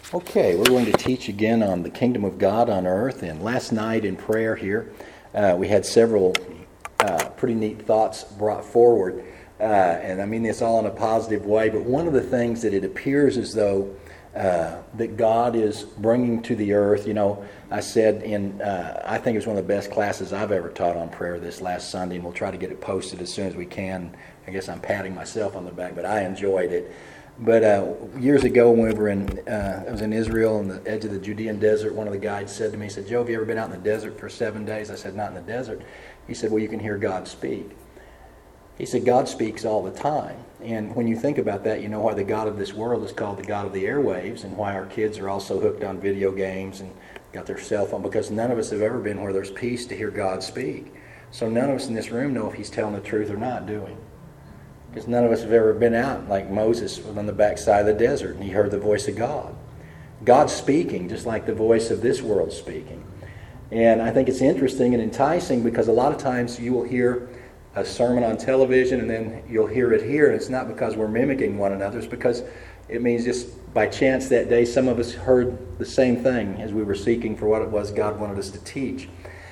Okay, we're going to teach again on the kingdom of God on earth. And last night in prayer here, we had several pretty neat thoughts brought forward. And I mean this all in a positive way. But one of the things that it appears as though that God is bringing to the earth, I said I think it was one of the best classes I've ever taught on prayer this last Sunday, and we'll try to get it posted as soon as we can. I guess I'm patting myself on the back, but I enjoyed it. But years ago when we were I was in Israel on the edge of the Judean desert, one of the guides said to me, he said, "Joe, have you ever been out in the desert for 7 days?" I said, "Not in the desert." He said, "Well, you can hear God speak." He said, "God speaks all the time." And when you think about that, you know why the God of this world is called the God of the airwaves, and why our kids are also hooked on video games and got their cell phone, because none of us have ever been where there's peace to hear God speak. So none of us in this room know if He's telling the truth or not, do we? Because none of us have ever been out like Moses was on the backside of the desert and he heard the voice of God. God's speaking just like the voice of this world speaking. And I think it's interesting and enticing because a lot of times you will hear a sermon on television and then you'll hear it here, and it's not because we're mimicking one another. It's because it means just by chance that day some of us heard the same thing as we were seeking for what it was God wanted us to teach.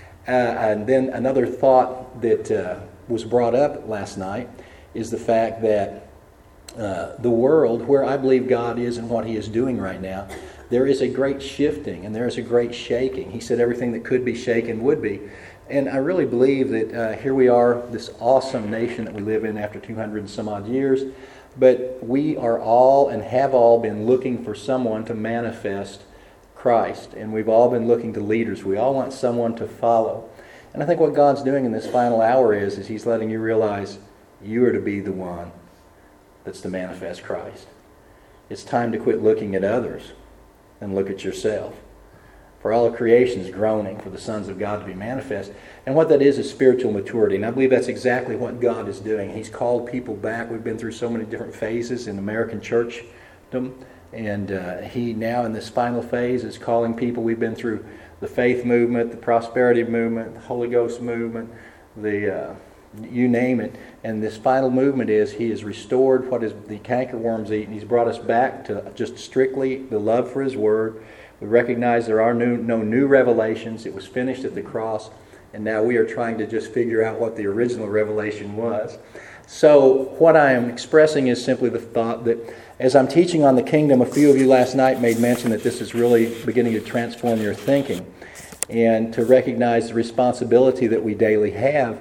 And then another thought that was brought up last night is the fact that the world, where I believe God is and what He is doing right now, there is a great shifting and there is a great shaking. He said everything that could be shaken would be. And I really believe that here we are, this awesome nation that we live in after 200 and some odd years, but we are all and have all been looking for someone to manifest Christ. And we've all been looking to leaders. We all want someone to follow. And I think what God's doing in this final hour is He's letting you realize you are to be the one that's to manifest Christ. It's time to quit looking at others and look at yourself. For all of creation is groaning for the sons of God to be manifest. And what that is spiritual maturity. And I believe that's exactly what God is doing. He's called people back. We've been through so many different phases in American churchdom. And He now in this final phase is calling people. We've been through the faith movement, the prosperity movement, the Holy Ghost movement, you name it. And this final movement is He has restored what is the cankerworms eat, and He's brought us back to just strictly the love for His Word. We recognize there are no new revelations. It was finished at the cross, and now we are trying to just figure out what the original revelation was. So what I am expressing is simply the thought that as I'm teaching on the kingdom, a few of you last night made mention that this is really beginning to transform your thinking and to recognize the responsibility that we daily have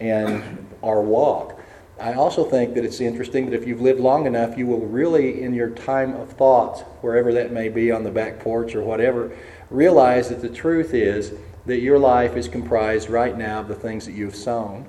and our walk. I also think that it's interesting that if you've lived long enough, you will really, in your time of thoughts, wherever that may be, on the back porch or whatever, realize that the truth is that your life is comprised right now of the things that you've sown.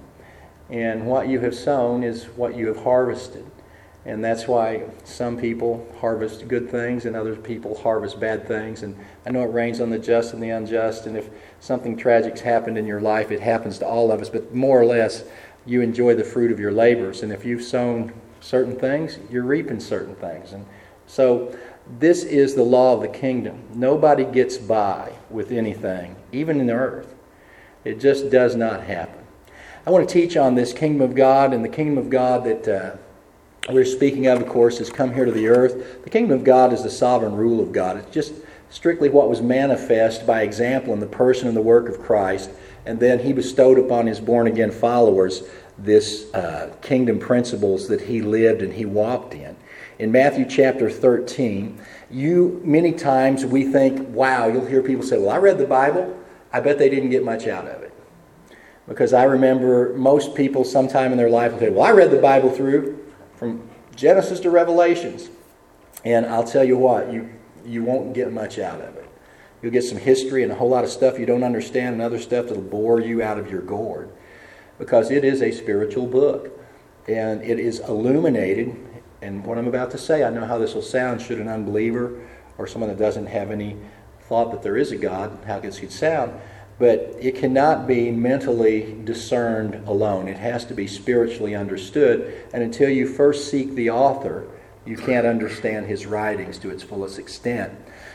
And what you have sown is what you have harvested. And that's why some people harvest good things and other people harvest bad things. And I know it rains on the just and the unjust, and if something tragic's happened in your life, it happens to all of us, but more or less, you enjoy the fruit of your labors. And if you've sown certain things, you're reaping certain things. And so this is the law of the kingdom. Nobody gets by with anything, even in the earth. It just does not happen. I want to teach on this kingdom of God, and the kingdom of God that we're speaking of course, has come here to the earth. The kingdom of God is the sovereign rule of God. It's just strictly what was manifest by example in the person and the work of Christ. And then He bestowed upon His born-again followers this kingdom principles that He lived and He walked in. In Matthew chapter 13, many times we think, wow, you'll hear people say, well, I read the Bible. I bet they didn't get much out of it. Because I remember most people sometime in their life will say, well, I read the Bible through from Genesis to Revelations. And I'll tell you what, you won't get much out of it. You'll get some history and a whole lot of stuff you don't understand and other stuff that'll bore you out of your gourd. Because it is a spiritual book. And it is illuminated. And what I'm about to say, I know how this will sound should an unbeliever or someone that doesn't have any thought that there is a God, how this could sound. But it cannot be mentally discerned alone. It has to be spiritually understood. And until you first seek the author, you can't understand his writings to its fullest extent.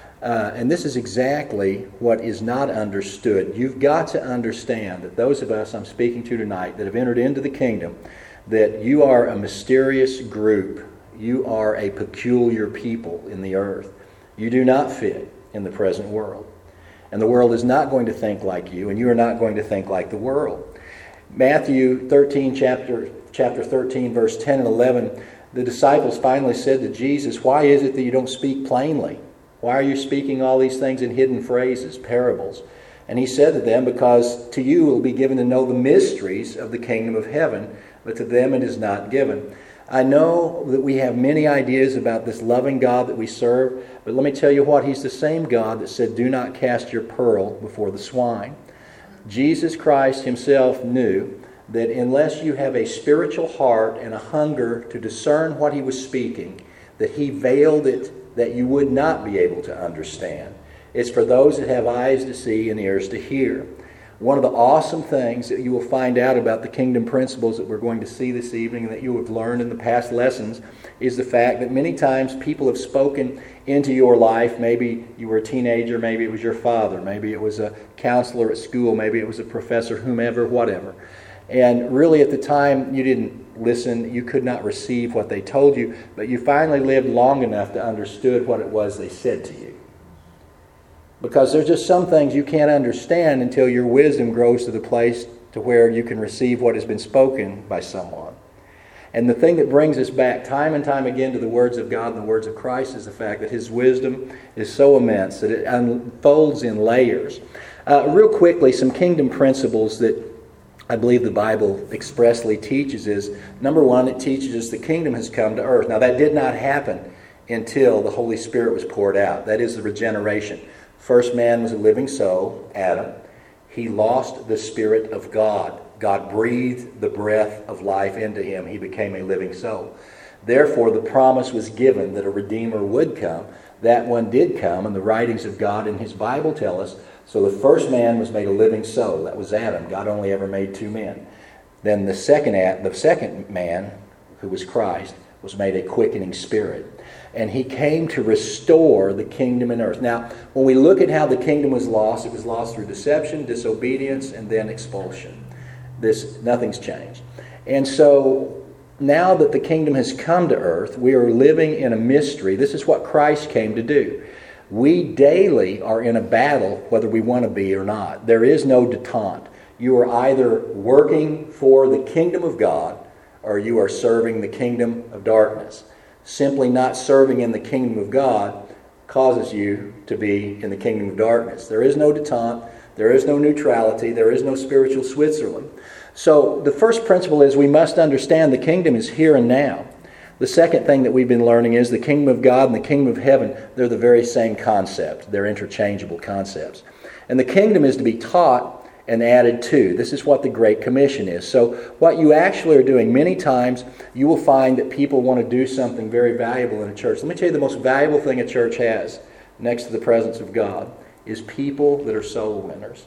And this is exactly what is not understood. You've got to understand that those of us I'm speaking to tonight that have entered into the kingdom, that you are a mysterious group. You are a peculiar people in the earth. You do not fit in the present world. And the world is not going to think like you, and you are not going to think like the world. Matthew 13, chapter 13, verse 10 and 11, the disciples finally said to Jesus, "Why is it that you don't speak plainly? Why are you speaking all these things in hidden phrases, parables?" And he said to them, "Because to you it will be given to know the mysteries of the kingdom of heaven, but to them it is not given." I know that we have many ideas about this loving God that we serve, but let me tell you what, He's the same God that said, "Do not cast your pearl before the swine." Jesus Christ Himself knew that unless you have a spiritual heart and a hunger to discern what He was speaking, that He veiled it that you would not be able to understand. It's for those that have eyes to see and ears to hear. One of the awesome things that you will find out about the kingdom principles that we're going to see this evening and that you have learned in the past lessons is the fact that many times people have spoken into your life. Maybe you were a teenager, maybe it was your father, maybe it was a counselor at school, maybe it was a professor, whomever, whatever. And really at the time you didn't listen, you could not receive what they told you, but you finally lived long enough to understood what it was they said to you. Because there's just some things you can't understand until your wisdom grows to the place to where you can receive what has been spoken by someone. And the thing that brings us back time and time again to the words of God and the words of Christ is the fact that His wisdom is so immense that it unfolds in layers. Real quickly, some kingdom principles that I believe the Bible expressly teaches is, number one, it teaches us the kingdom has come to earth. Now that did not happen until the Holy Spirit was poured out. That is the regeneration. First man was a living soul, Adam. He lost the Spirit of God. God breathed the breath of life into him. He became a living soul. Therefore, the promise was given that a Redeemer would come. That one did come, and the writings of God in His Bible tell us. So the first man was made a living soul. That was Adam. God only ever made two men. Then the second man, who was Christ, was made a quickening spirit. And He came to restore the kingdom in earth. Now, when we look at how the kingdom was lost, it was lost through deception, disobedience, and then expulsion. Nothing's changed. And so, now that the kingdom has come to earth, we are living in a mystery. This is what Christ came to do. We daily are in a battle, whether we want to be or not. There is no detente. You are either working for the kingdom of God, or you are serving the kingdom of darkness. Simply not serving in the kingdom of God causes you to be in the kingdom of darkness. There is no detente. There is no neutrality. There is no spiritual Switzerland. So the first principle is we must understand the kingdom is here and now. The second thing that we've been learning is the kingdom of God and the kingdom of heaven, they're the very same concept. They're interchangeable concepts. And the kingdom is to be taught and added to. This is what the Great Commission is. So what you actually are doing, many times you will find that people want to do something very valuable in a church. Let me tell you, the most valuable thing a church has, next to the presence of God, is people that are soul winners.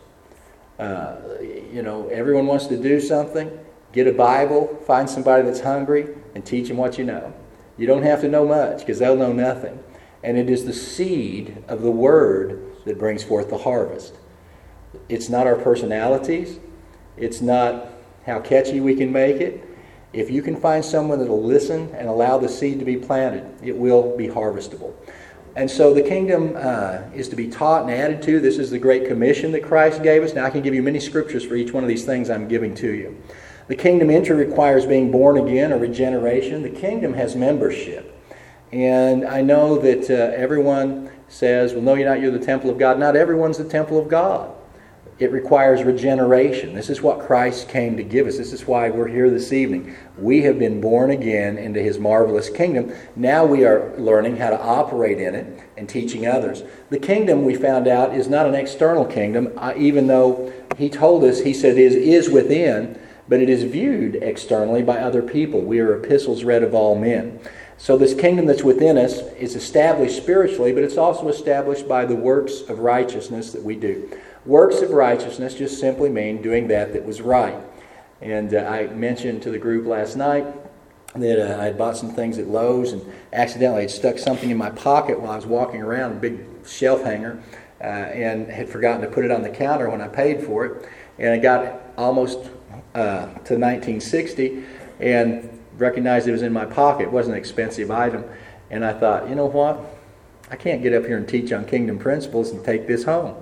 Everyone wants to do something. Get a Bible, find somebody that's hungry, and teach them what you know. You don't have to know much, because they'll know nothing. And it is the seed of the Word that brings forth the harvest. It's not our personalities. It's not how catchy we can make it. If you can find someone that will listen and allow the seed to be planted, it will be harvestable. And so the kingdom is to be taught and added to. This is the Great Commission that Christ gave us. Now I can give you many scriptures for each one of these things I'm giving to you. The kingdom entry requires being born again or regeneration. The kingdom has membership. And I know that everyone says, well, no, you're the temple of God. Not everyone's the temple of God. It requires regeneration. This is what Christ came to give us. This is why we're here this evening. We have been born again into His marvelous kingdom. Now we are learning how to operate in it and teaching others. The kingdom, we found out, is not an external kingdom, even though He told us, He said it is within, but it is viewed externally by other people. We are epistles read of all men. So this kingdom that's within us is established spiritually, but it's also established by the works of righteousness that we do. Works of righteousness just simply mean doing that was right. And I mentioned to the group last night that I had bought some things at Lowe's and accidentally had stuck something in my pocket while I was walking around, a big shelf hanger, and had forgotten to put it on the counter when I paid for it. And I got almost to 1960 and recognized it was in my pocket. It wasn't an expensive item. And I thought, you know what? I can't get up here and teach on kingdom principles and take this home.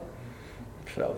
So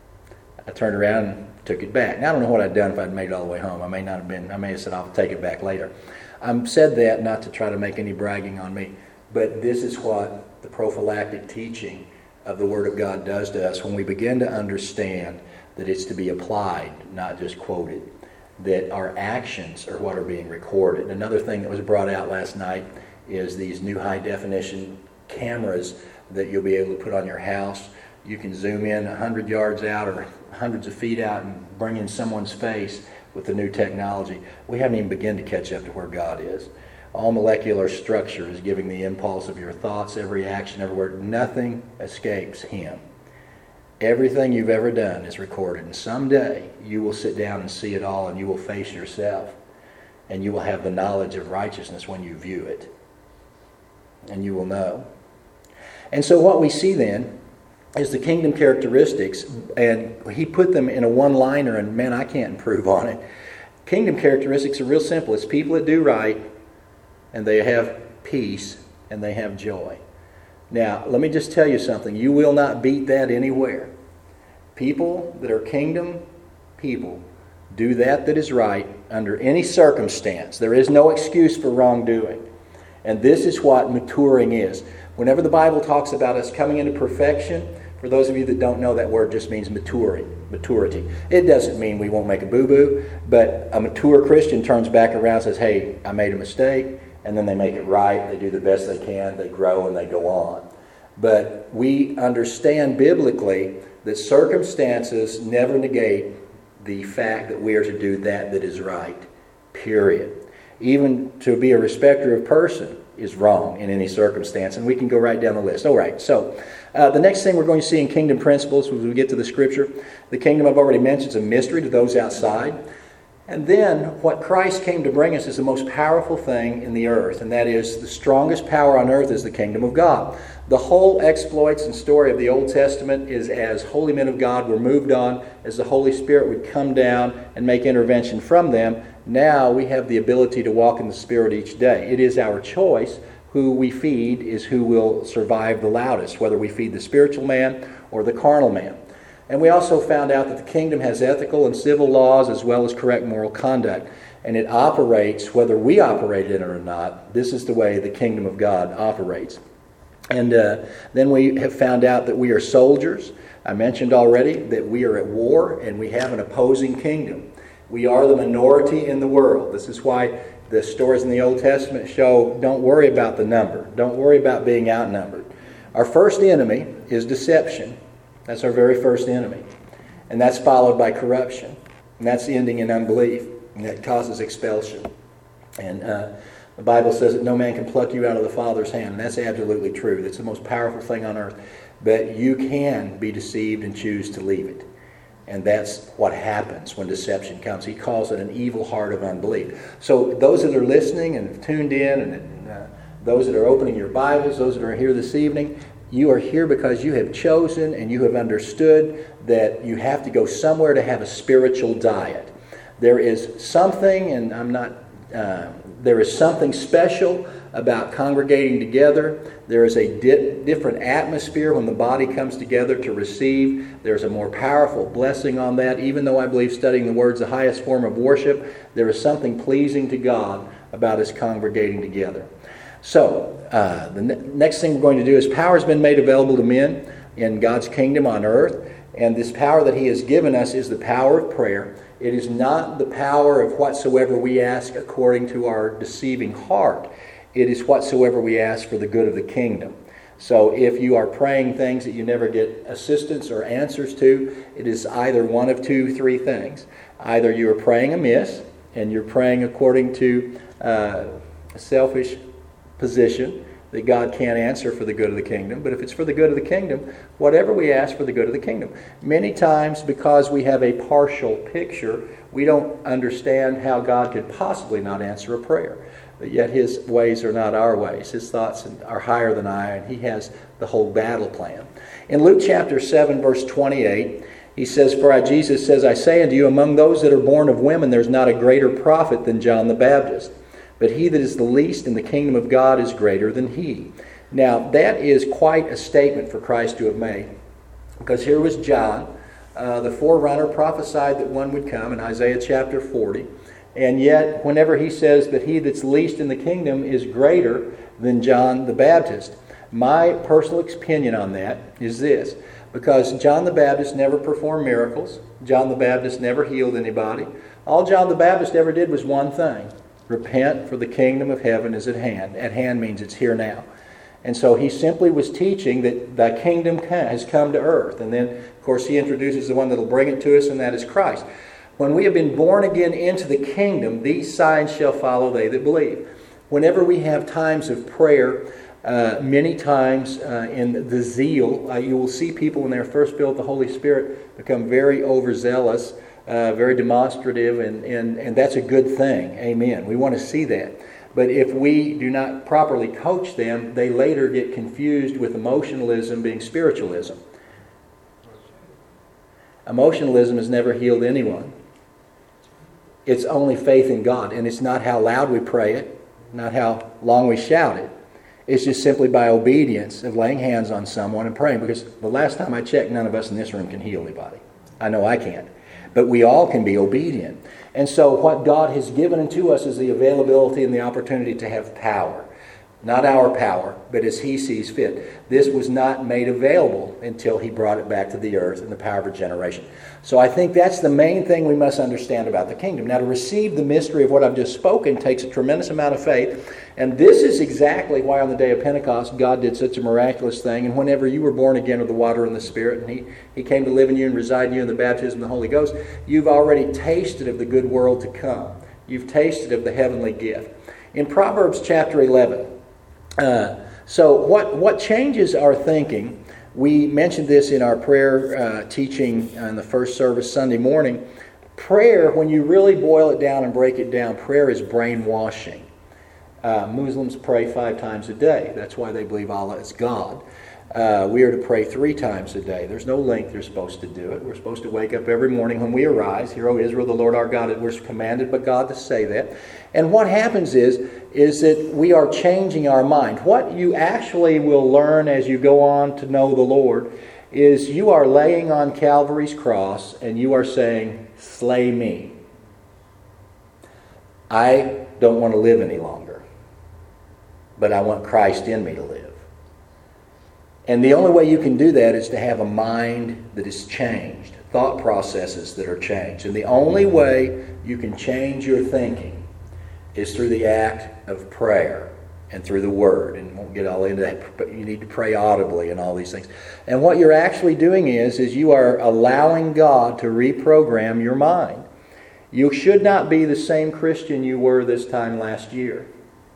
I turned around and took it back. Now, I don't know what I'd done if I'd made it all the way home. I may have said I'll take it back later. I said that not to try to make any bragging on me, but this is what the prophylactic teaching of the Word of God does to us when we begin to understand that it's to be applied, not just quoted, that our actions are what are being recorded. Another thing that was brought out last night is these new high-definition cameras that you'll be able to put on your house. You can zoom in 100 yards out or hundreds of feet out and bring in someone's face with the new technology. We haven't even begun to catch up to where God is. All molecular structure is giving the impulse of your thoughts, every action, every word. Nothing escapes Him. Everything you've ever done is recorded. And someday you will sit down and see it all, and you will face yourself. And you will have the knowledge of righteousness when you view it. And you will know. And so what we see then is the kingdom characteristics, and he put them in a one-liner, and man, I can't improve on it. Kingdom characteristics are real simple. It's people that do right, and they have peace, and they have joy. Now, let me just tell you something. You will not beat that anywhere. People that are kingdom people do that is right under any circumstance. There is no excuse for wrongdoing. And this is what maturing is. Whenever the Bible talks about us coming into perfection, for those of you that don't know, that word just means maturity. It doesn't mean we won't make a boo-boo, but a mature Christian turns back around and says, hey, I made a mistake, and then they make it right, they do the best they can, they grow, and they go on. But we understand biblically that circumstances never negate the fact that we are to do that is right, period. Even to be a respecter of person is wrong in any circumstance, and we can go right down the list. All right, so the next thing we're going to see in kingdom principles as we get to the Scripture, the kingdom I've already mentioned is a mystery to those outside. And then what Christ came to bring us is the most powerful thing in the earth, and that is the strongest power on earth is the kingdom of God. The whole exploits and story of the Old Testament is as holy men of God were moved on, as the Holy Spirit would come down and make intervention from them. Now we have the ability to walk in the Spirit each day. It is our choice. Who we feed is who will survive the loudest, whether we feed the spiritual man or the carnal man. And we also found out that the kingdom has ethical and civil laws as well as correct moral conduct. And it operates, whether we operate in it or not, this is the way the kingdom of God operates. And then we have found out that we are soldiers. I mentioned already that we are at war and we have an opposing kingdom. We are the minority in the world. This is why the stories in the Old Testament show, don't worry about the number. Don't worry about being outnumbered. Our first enemy is deception. That's our very first enemy. And that's followed by corruption. And that's ending in unbelief. And that causes expulsion. And the Bible says that no man can pluck you out of the Father's hand. And that's absolutely true. That's the most powerful thing on earth. But you can be deceived and choose to leave it. And that's what happens when deception comes. He calls it an evil heart of unbelief. So those that are listening and have tuned in, and those that are opening your Bibles, those that are here this evening, you are here because you have chosen and you have understood that you have to go somewhere to have a spiritual diet. There is something, and there is something special about congregating together. There is a different atmosphere when the body comes together to receive. There's a more powerful blessing on that. Even though I believe studying the Word is the highest form of worship, there is something pleasing to God about us congregating together. So, the next thing we're going to do is power has been made available to men in God's kingdom on earth. And this power that He has given us is the power of prayer. It is not the power of whatsoever we ask according to our deceiving heart. It is whatsoever we ask for the good of the kingdom. So if you are praying things that you never get assistance or answers to, it is either one of three things. Either you are praying amiss, and you're praying according to a selfish position that God can't answer for the good of the kingdom. But if it's for the good of the kingdom, whatever we ask for the good of the kingdom. Many times, because we have a partial picture, we don't understand how God could possibly not answer a prayer. But yet His ways are not our ways. His thoughts are higher than I, and He has the whole battle plan. In Luke chapter 7, verse 28, He says, "For Jesus says, I say unto you, among those that are born of women, there's not a greater prophet than John the Baptist. But he that is the least in the kingdom of God is greater than he. Now, that is quite a statement for Christ to have made, because here was John, the forerunner, prophesied that one would come in Isaiah chapter 40, and yet whenever he says that he that's least in the kingdom is greater than John the Baptist, my personal opinion on that is this: because John the Baptist never performed miracles, John the Baptist never healed anybody. All John the Baptist ever did was one thing: repent, for the kingdom of heaven is at hand. At hand means it's here now. And so he simply was teaching that the kingdom has come to earth. And then, of course, he introduces the one that will bring it to us, and that is Christ. When we have been born again into the kingdom, these signs shall follow they that believe. Whenever we have times of prayer, many times in the zeal, you will see people when they're first filled with the Holy Spirit become very overzealous, very demonstrative, and that's a good thing. Amen. We want to see that. But if we do not properly coach them, they later get confused with emotionalism being spiritualism. Emotionalism has never healed anyone. It's only faith in God, and it's not how loud we pray it, not how long we shout it. It's just simply by obedience of laying hands on someone and praying. Because the last time I checked, none of us in this room can heal anybody. I know I can't. But we all can be obedient. And so what God has given unto us is the availability and the opportunity to have power. Not our power, but as He sees fit. This was not made available until He brought it back to the earth in the power of regeneration. So I think that's the main thing we must understand about the kingdom. Now, to receive the mystery of what I've just spoken takes a tremendous amount of faith. And this is exactly why on the day of Pentecost, God did such a miraculous thing. And whenever you were born again of the water and the Spirit, and He came to live in you and reside in you in the baptism of the Holy Ghost, you've already tasted of the good world to come. You've tasted of the heavenly gift. In Proverbs chapter 11, so what changes our thinking? We mentioned this in our prayer teaching in the first service Sunday morning. Prayer, when you really boil it down and break it down, prayer is brainwashing. Muslims pray 5 times a day. That's why they believe Allah is God. We are to pray 3 times a day. There's no length you're supposed to do it. We're supposed to wake up every morning when we arise. Hear, O Israel, the Lord our God. We're commanded by God to say that. And what happens is that we are changing our mind. What you actually will learn as you go on to know the Lord is you are laying on Calvary's cross and you are saying, slay me. I don't want to live any longer, but I want Christ in me to live. And the only way you can do that is to have a mind that is changed, thought processes that are changed. And the only way you can change your thinking is through the act of prayer and through the Word. And won't get all into that, but you need to pray audibly and all these things. And what you're actually doing is you are allowing God to reprogram your mind. You should not be the same Christian you were this time last year.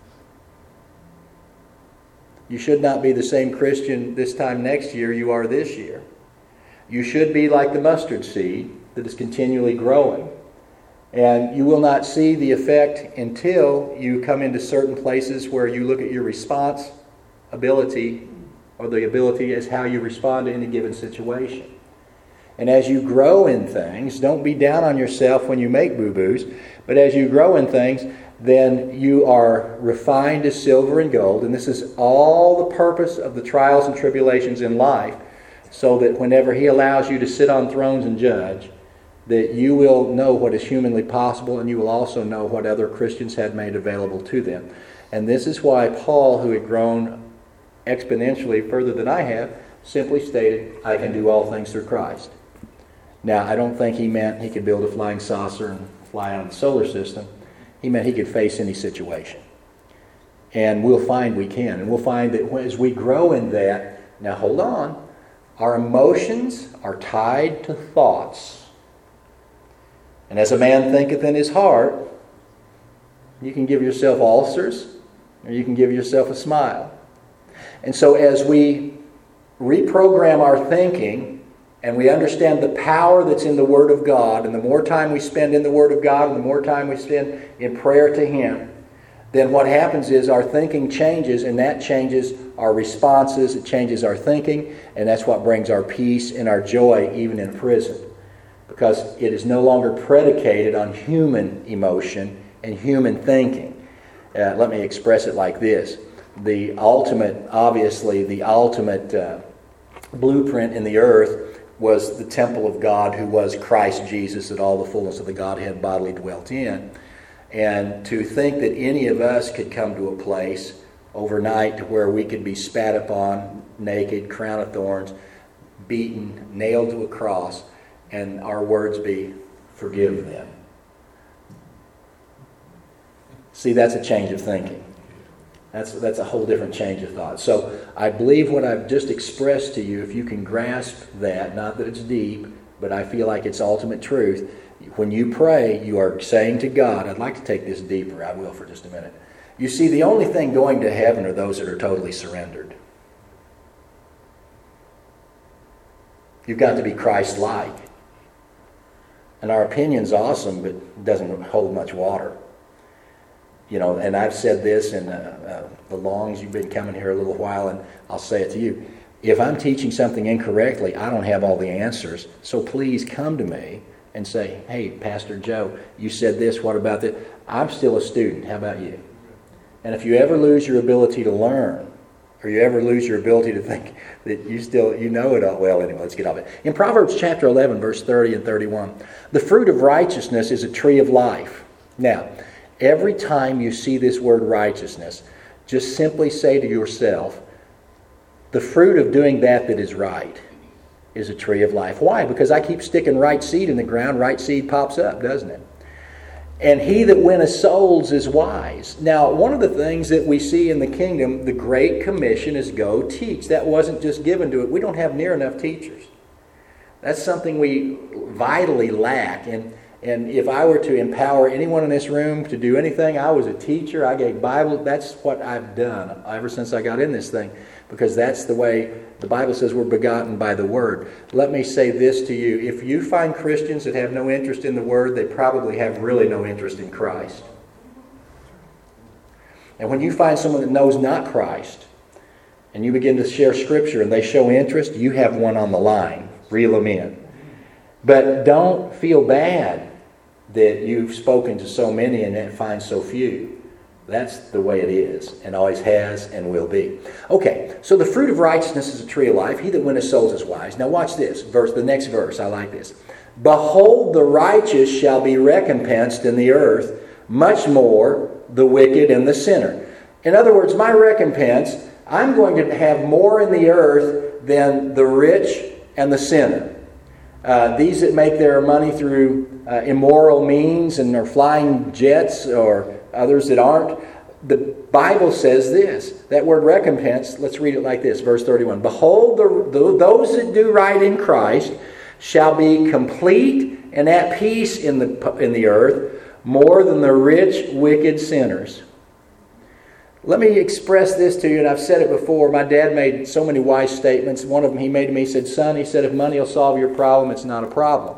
You should not be the same Christian this time next year you are this year. You should be like the mustard seed that is continually growing. And you will not see the effect until you come into certain places where you look at your response ability, or the ability as how you respond to any given situation. And as you grow in things, don't be down on yourself when you make boo-boos, but as you grow in things, then you are refined as silver and gold. And this is all the purpose of the trials and tribulations in life, so that whenever He allows you to sit on thrones and judge, that you will know what is humanly possible, and you will also know what other Christians had made available to them. And this is why Paul, who had grown exponentially further than I have, simply stated, I can do all things through Christ. Now, I don't think he meant he could build a flying saucer and fly out of the solar system. He meant he could face any situation. And we'll find we can. And we'll find that as we grow in that, now hold on, our emotions are tied to thoughts. And as a man thinketh in his heart, you can give yourself ulcers, or you can give yourself a smile. And so as we reprogram our thinking, and we understand the power that's in the Word of God, and the more time we spend in the Word of God, and the more time we spend in prayer to Him, then what happens is our thinking changes, and that changes our responses, it changes our thinking, and that's what brings our peace and our joy even in prison. Because it is no longer predicated on human emotion and human thinking. Let me express it like this. the ultimate, obviously, the ultimate blueprint in the earth was the temple of God, who was Christ Jesus, that all the fullness of the Godhead bodily dwelt in. And to think that any of us could come to a place overnight to where we could be spat upon, naked, crown of thorns, beaten, nailed to a cross, and our words be, "Forgive them." See, that's a change of thinking. That's a whole different change of thought. So I believe what I've just expressed to you, if you can grasp that, not that it's deep, but I feel like it's ultimate truth. When you pray, you are saying to God, I'd like to take this deeper, I will for just a minute. You see, the only thing going to heaven are those that are totally surrendered. You've got to be Christ-like. And our opinion's awesome, but it doesn't hold much water. You know, and I've said this in the longs, you've been coming here a little while, and I'll say it to you. If I'm teaching something incorrectly, I don't have all the answers. So please come to me and say, "Hey, Pastor Joe, you said this, what about this?" I'm still a student. How about you? And if you ever lose your ability to learn, or you ever lose your ability to think that you know it all, well, anyway, let's get off it. In Proverbs chapter 11, verse 30 and 31, the fruit of righteousness is a tree of life. Now, every time you see this word righteousness, just simply say to yourself, the fruit of doing that is right is a tree of life. Why? Because I keep sticking right seed in the ground, right seed pops up, doesn't it? And he that winneth souls is wise. Now, one of the things that we see in the kingdom, the Great Commission is go teach. That wasn't just given to it. We don't have near enough teachers. That's something we vitally lack. And if I were to empower anyone in this room to do anything, I was a teacher, I gave Bible. That's what I've done ever since I got in this thing. Because that's the way the Bible says we're begotten by the Word. Let me say this to you. If you find Christians that have no interest in the Word, they probably have really no interest in Christ. And when you find someone that knows not Christ, and you begin to share Scripture and they show interest, you have one on the line. Reel them in. But don't feel bad that you've spoken to so many and find so few. That's the way it is, and always has and will be. Okay, so the fruit of righteousness is a tree of life. He that winneth souls is wise. Now watch this. The next verse, I like this. Behold, the righteous shall be recompensed in the earth, much more the wicked and the sinner. In other words, my recompense, I'm going to have more in the earth than the rich and the sinner. These that make their money through immoral means and are flying jets, or others that aren't. The Bible says this. That word recompense, let's read it like this, verse 31. Behold, those that do right in Christ shall be complete and at peace in the earth, more than the rich, wicked sinners. Let me express this to you, and I've said it before. My dad made so many wise statements. One of them he made to me, he said, "Son," he said, "if money will solve your problem, it's not a problem."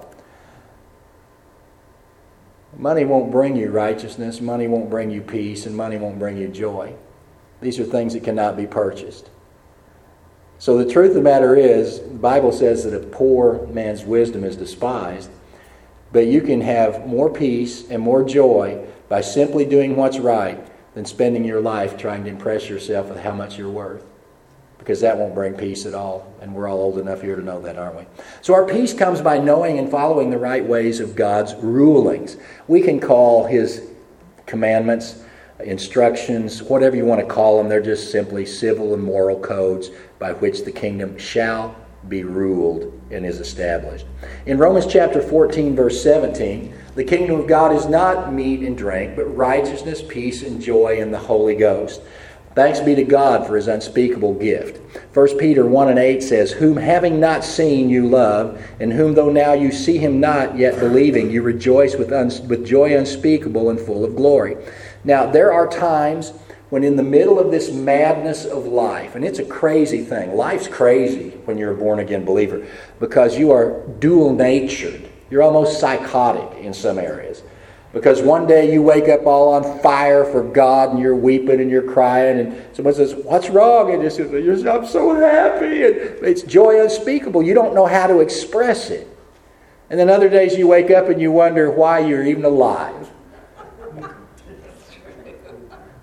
Money won't bring you righteousness, money won't bring you peace, and money won't bring you joy. These are things that cannot be purchased. So the truth of the matter is, the Bible says that a poor man's wisdom is despised, but you can have more peace and more joy by simply doing what's right than spending your life trying to impress yourself with how much you're worth. Because that won't bring peace at all. And we're all old enough here to know that, aren't we? So our peace comes by knowing and following the right ways of God's rulings. We can call His commandments, instructions, whatever you want to call them. They're just simply civil and moral codes by which the kingdom shall be ruled and is established. In Romans chapter 14, verse 17, the kingdom of God is not meat and drink, but righteousness, peace, and joy in the Holy Ghost. Thanks be to God for His unspeakable gift. 1 Peter 1 and 8 says, "Whom having not seen you love, and whom though now you see Him not, yet believing, you rejoice with joy unspeakable and full of glory." Now, there are times when in the middle of this madness of life, and it's a crazy thing. Life's crazy when you're a born-again believer because you are dual-natured. You're almost psychotic in some areas. Because one day you wake up all on fire for God and you're weeping and you're crying and someone says, "What's wrong?" And you say, "I'm so happy." And it's joy unspeakable. You don't know how to express it. And then other days you wake up and you wonder why you're even alive.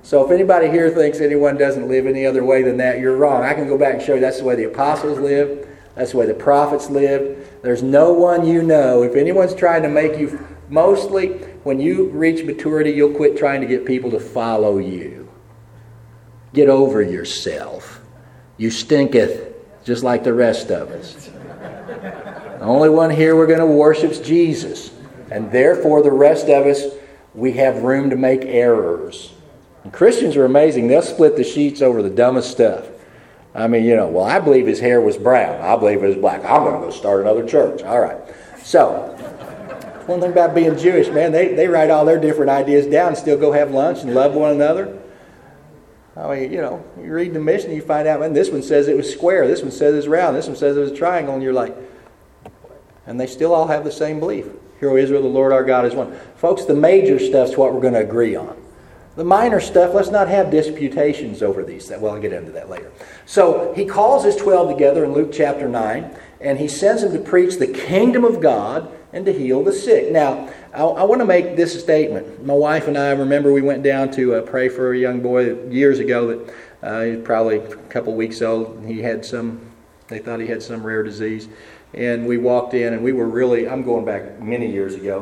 So if anybody here thinks anyone doesn't live any other way than that, you're wrong. I can go back and show you that's the way the apostles lived. That's the way the prophets lived. There's no one you know. If anyone's trying to make you, mostly when you reach maturity, you'll quit trying to get people to follow you. Get over yourself. You stinketh just like the rest of us. The only one here we're going to worship is Jesus. And therefore the rest of us, we have room to make errors. And Christians are amazing. They'll split the sheets over the dumbest stuff. I mean, well, I believe his hair was brown. I believe it was black. I'm going to go start another church. All right. So, one thing about being Jewish, man, they write all their different ideas down and still go have lunch and love one another. I mean, you read the mission, you find out, man, this one says it was square. This one says it's round. This one says it was a triangle. And you're like, and they still all have the same belief. Hear, O Israel, the Lord our God is one. Folks, the major stuff's what we're going to agree on. The minor stuff, let's not have disputations over these. Well, I'll get into that later. So he calls his 12 together in Luke chapter 9, and he sends them to preach the kingdom of God and to heal the sick. Now, I want to make this statement. My wife and I, remember we went down to pray for a young boy years ago that he was probably a couple weeks old. They thought he had some rare disease. And we walked in, and we were really, I'm going back many years ago,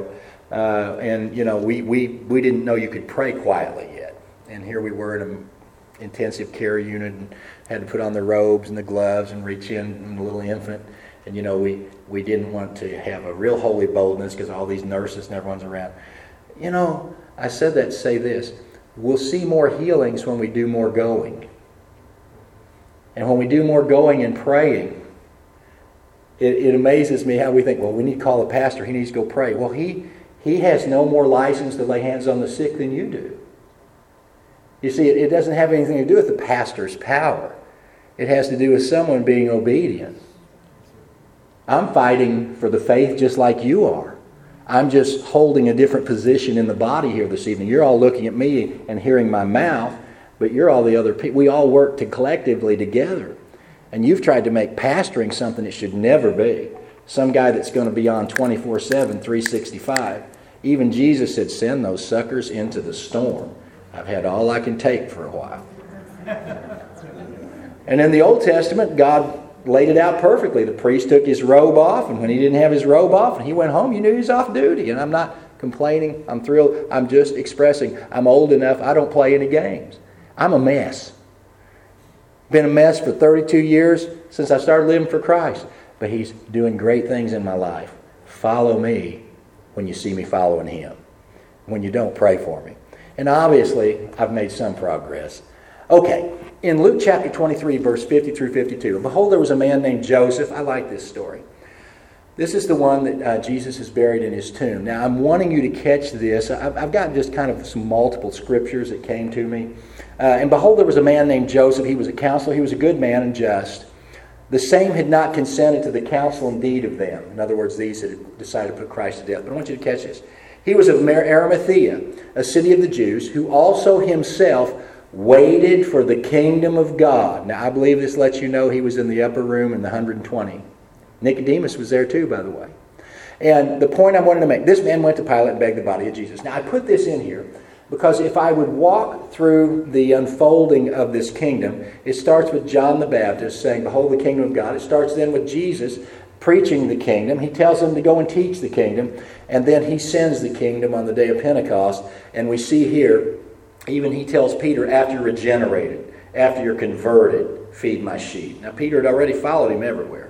we didn't know you could pray quietly yet. And here we were in an intensive care unit and had to put on the robes and the gloves and reach in the little infant. And, we didn't want to have a real holy boldness because all these nurses and everyone's around. I said that to say this. We'll see more healings when we do more going. And when we do more going and praying, it amazes me how we think, well, we need to call a pastor. He needs to go pray. Well, he has no more license to lay hands on the sick than you do. You see, it doesn't have anything to do with the pastor's power. It has to do with someone being obedient. I'm fighting for the faith just like you are. I'm just holding a different position in the body here this evening. You're all looking at me and hearing my mouth, but you're all the other people. We all work collectively together. And you've tried to make pastoring something it should never be. Some guy that's going to be on 24/7, 365. Even Jesus said, send those suckers into the storm. I've had all I can take for a while. And in the Old Testament, God laid it out perfectly. The priest took his robe off, and when he didn't have his robe off and he went home, you knew he was off duty. And I'm not complaining. I'm thrilled. I'm just expressing. I'm old enough. I don't play any games. I'm a mess. Been a mess for 32 years since I started living for Christ. But He's doing great things in my life. Follow me when you see me following Him. When you don't, pray for me. And obviously, I've made some progress. Okay, in Luke chapter 23, verse 50 through 52, behold, there was a man named Joseph. I like this story. This is the one that Jesus is buried in his tomb. Now, I'm wanting you to catch this. I've got just kind of some multiple scriptures that came to me. And behold, there was a man named Joseph. He was a counselor. He was a good man and just. The same had not consented to the counsel and deed of them. In other words, these had decided to put Christ to death. But I want you to catch this. He was of Arimathea, a city of the Jews, who also himself waited for the kingdom of God. Now, I believe this lets you know he was in the upper room in the 120. Nicodemus was there too, by the way. And the point I wanted to make, this man went to Pilate and begged the body of Jesus. Now, I put this in here because if I would walk through the unfolding of this kingdom, it starts with John the Baptist saying, behold the kingdom of God. It starts then with Jesus preaching the kingdom. He tells them to go and teach the kingdom. And then he sends the kingdom on the day of Pentecost. And we see here, even he tells Peter, after you're regenerated, after you're converted, feed my sheep. Now, Peter had already followed him everywhere.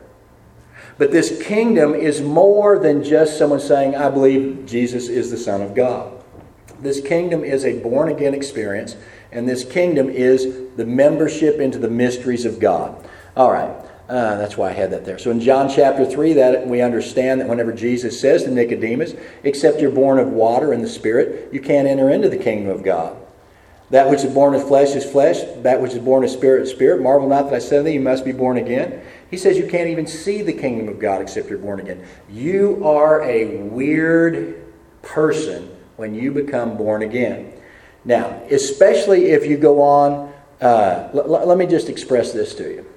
But this kingdom is more than just someone saying, I believe Jesus is the Son of God. This kingdom is a born-again experience, and this kingdom is the membership into the mysteries of God. All right, that's why I had that there. So in John chapter 3, that we understand that whenever Jesus says to Nicodemus, except you're born of water and the Spirit, you can't enter into the kingdom of God. That which is born of flesh is flesh. That which is born of spirit is spirit. Marvel not that I said unto thee, you must be born again. He says you can't even see the kingdom of God except you're born again. You are a weird person when you become born again. Now, especially if you go on, let me just express this to you.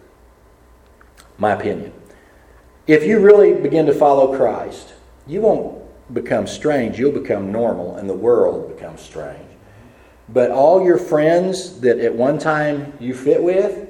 My opinion. If you really begin to follow Christ, you won't become strange. You'll become normal, and the world becomes strange. But all your friends that at one time you fit with,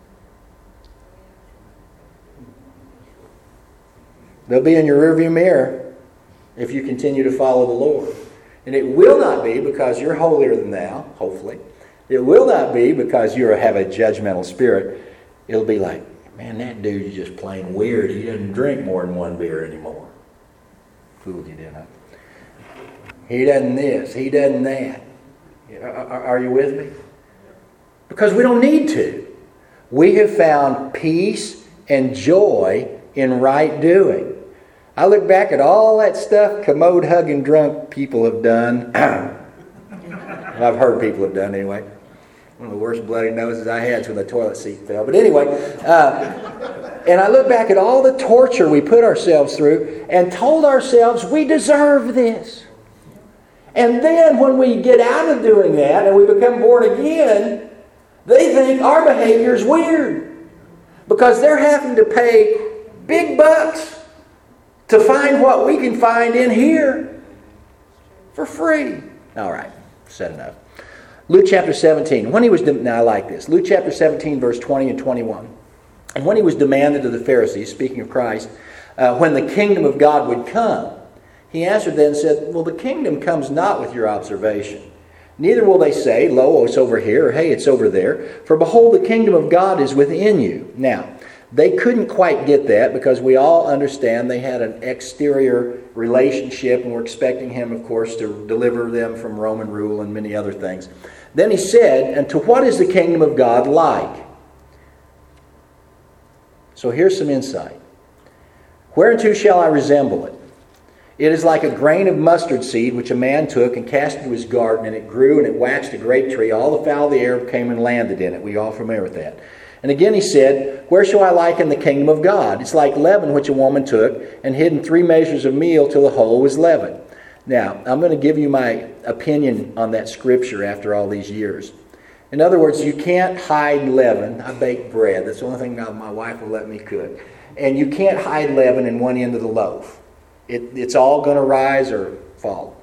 they'll be in your rearview mirror if you continue to follow the Lord. And it will not be because you're holier than thou, hopefully. It will not be because you have a judgmental spirit. It'll be like, man, that dude's just plain weird. He doesn't drink more than one beer anymore. Fooled you, didn't I? He doesn't this. He doesn't that. Are you with me? Because we don't need to. We have found peace and joy in right doing. I look back at all that stuff commode-hugging drunk people have done. I've heard people have done anyway. One of the worst bloody noses I had was when the toilet seat fell. But anyway, and I look back at all the torture we put ourselves through and told ourselves we deserve this. And then when we get out of doing that and we become born again, they think our behavior is weird. Because they're having to pay big bucks to find what we can find in here for free. All right, said enough. Luke chapter 17. Now I like this. Luke chapter 17, verse 20 and 21. And when he was demanded of the Pharisees, speaking of Christ, when the kingdom of God would come, he answered then and said, well, the kingdom comes not with your observation. Neither will they say, lo, it's over here, or hey, it's over there. For behold, the kingdom of God is within you. Now, they couldn't quite get that because we all understand they had an exterior relationship and were expecting him, of course, to deliver them from Roman rule and many other things. Then he said, and to what is the kingdom of God like? So here's some insight. Whereunto shall I resemble it? It is like a grain of mustard seed which a man took and cast into his garden, and it grew and it waxed a great tree. All the fowl of the air came and landed in it. We all familiar with that. And again he said, where shall I liken the kingdom of God? It's like leaven which a woman took and hid in 3 measures of meal till the whole was leavened. Now, I'm going to give you my opinion on that scripture after all these years. In other words, you can't hide leaven. I bake bread. That's the only thing my wife will let me cook. And you can't hide leaven in one end of the loaf. It's all going to rise or fall.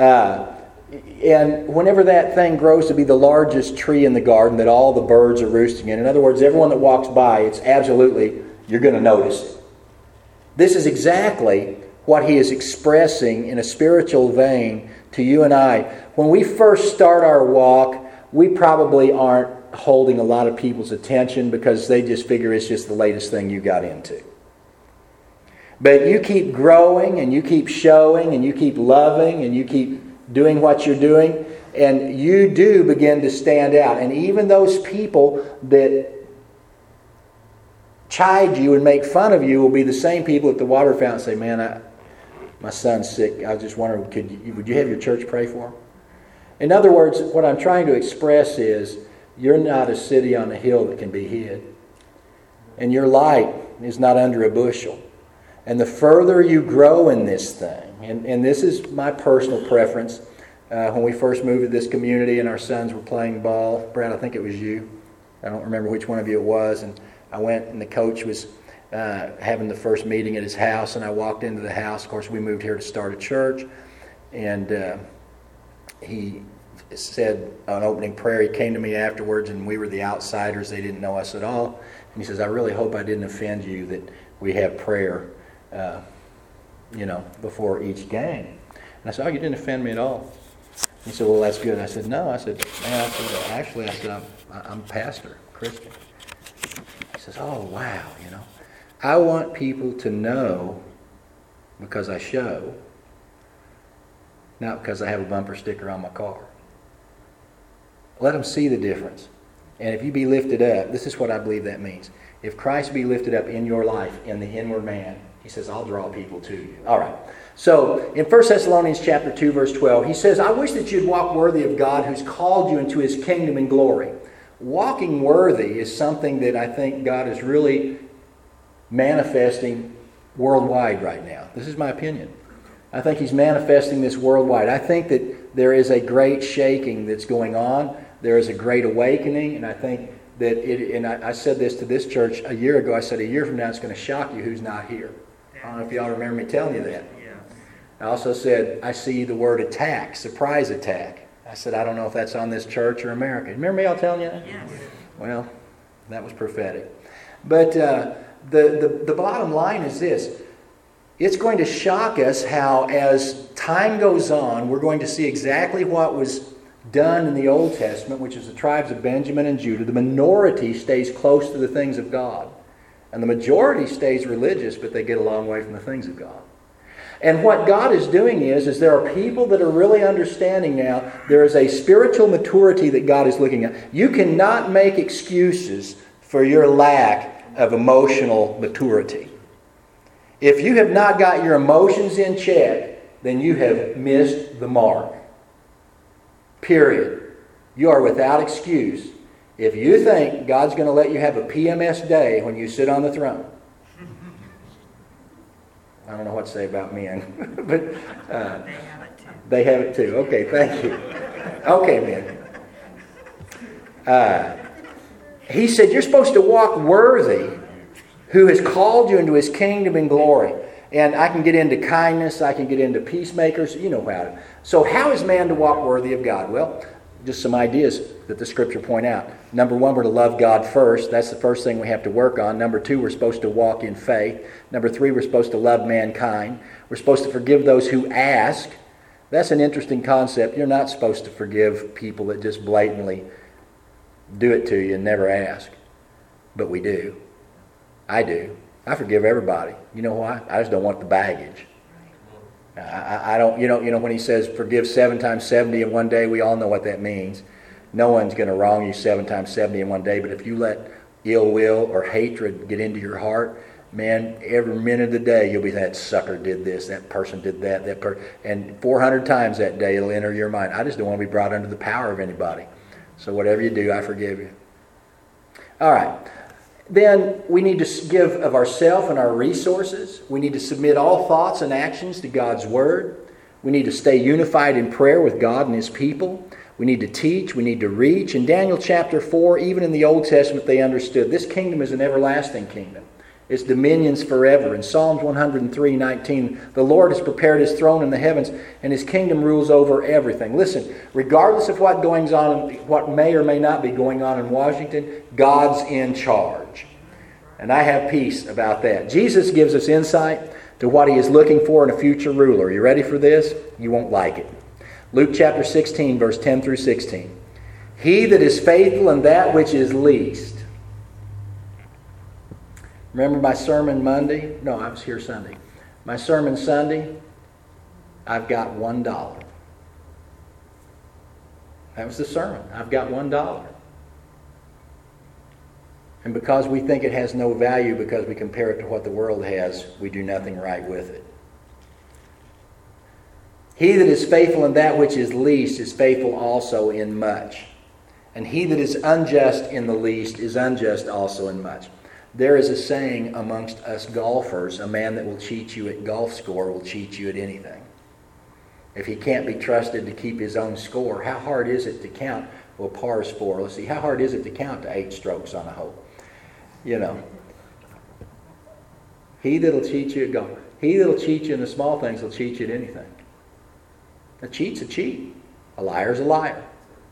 And whenever that thing grows to be the largest tree in the garden that all the birds are roosting in other words, everyone that walks by, it's absolutely, you're going to notice it. This is exactly what he is expressing in a spiritual vein to you and I. When we first start our walk, we probably aren't holding a lot of people's attention because they just figure it's just the latest thing you got into. But you keep growing and you keep showing and you keep loving and you keep doing what you're doing, and you do begin to stand out. And even those people that chide you and make fun of you will be the same people at the water fountain say, man, my son's sick. I was just wondering, would you have your church pray for him? In other words, what I'm trying to express is you're not a city on a hill that can be hid. And your light is not under a bushel. And the further you grow in this thing, and this is my personal preference, when we first moved to this community and our sons were playing ball, Brad, I think it was you. I don't remember which one of you it was. And I went and the coach was having the first meeting at his house, and I walked into the house. Of course, we moved here to start a church. And he said an opening prayer. He came to me afterwards, and we were the outsiders. They didn't know us at all. And he says, I really hope I didn't offend you that we have prayer before each game. And I said, you didn't offend me at all. He said, well, that's good. I said, no. I said, I'm a pastor, Christian. He says, oh, wow, I want people to know because I show, not because I have a bumper sticker on my car. Let them see the difference. And if you be lifted up, this is what I believe that means. If Christ be lifted up in your life, in the inward man, he says, I'll draw people to you. All right. So, in 1 Thessalonians chapter 2, verse 12, he says, I wish that you'd walk worthy of God who's called you into his kingdom and glory. Walking worthy is something that I think God is really manifesting worldwide right now. This is my opinion. I think he's manifesting this worldwide. I think that there is a great shaking that's going on. There is a great awakening, and I think that I said this to this church a year ago. I said, a year from now it's going to shock you who's not here. I don't know if y'all remember me telling you that. I also said, I see the word attack, surprise attack. I said, I don't know if that's on this church or America. Remember me all telling you that? Yes. Well, that was prophetic. But the bottom line is this. It's going to shock us how as time goes on, we're going to see exactly what was done in the Old Testament, which is the tribes of Benjamin and Judah. The minority stays close to the things of God. And the majority stays religious, but they get a long way from the things of God. And what God is doing is there are people that are really understanding now there is a spiritual maturity that God is looking at. You cannot make excuses for your lack of emotional maturity. If you have not got your emotions in check, then you have missed the mark. Period. You are without excuse. If you think God's going to let you have a PMS day when you sit on the throne, I don't know what to say about men, but they have it too. Okay, thank you. Okay, men. He said, you're supposed to walk worthy who has called you into His kingdom and glory. And I can get into kindness. I can get into peacemakers. You know how. So how is man to walk worthy of God? Well, just some ideas that the Scripture point out. Number one, we're to love God first. That's the first thing we have to work on. Number two, we're supposed to walk in faith. Number three, we're supposed to love mankind. We're supposed to forgive those who ask. That's an interesting concept. You're not supposed to forgive people that just blatantly do it to you and never ask. But we do. I do. I forgive everybody. You know why? I just don't want the baggage. I don't, you know, when he says forgive 7 times 70 in one day, we all know what that means. No one's going to wrong you 7 times 70 in one day, but if you let ill will or hatred get into your heart, man, every minute of the day you'll be, that sucker did this, that person did that, and 400 times that day it'll enter your mind. I just don't want to be brought under the power of anybody. So whatever you do, I forgive you. All right. Then we need to give of ourselves and our resources. We need to submit all thoughts and actions to God's Word. We need to stay unified in prayer with God and His people. We need to teach. We need to reach. In Daniel chapter 4, even in the Old Testament, they understood this kingdom is an everlasting kingdom. Its dominions forever. In Psalms 103:19, the Lord has prepared His throne in the heavens, and His kingdom rules over everything. Listen, regardless of what goes on, what may or may not be going on in Washington, God's in charge. And I have peace about that. Jesus gives us insight to what He is looking for in a future ruler. Are you ready for this? You won't like it. Luke chapter 16, verse 10 through 16. He that is faithful in that which is least. Remember my sermon Monday? No, I was here Sunday. My sermon Sunday, I've got $1. That was the sermon. I've got $1. And because we think it has no value because we compare it to what the world has, we do nothing right with it. He that is faithful in that which is least is faithful also in much. And he that is unjust in the least is unjust also in much. There is a saying amongst us golfers, a man that will cheat you at golf score will cheat you at anything. If he can't be trusted to keep his own score, how hard is it to count? Well, par is 4. Let's see, how hard is it to count to 8 strokes on a hole? You know. He that'll cheat you at golf. He that'll cheat you in the small things will cheat you at anything. A cheat's a cheat. A liar's a liar.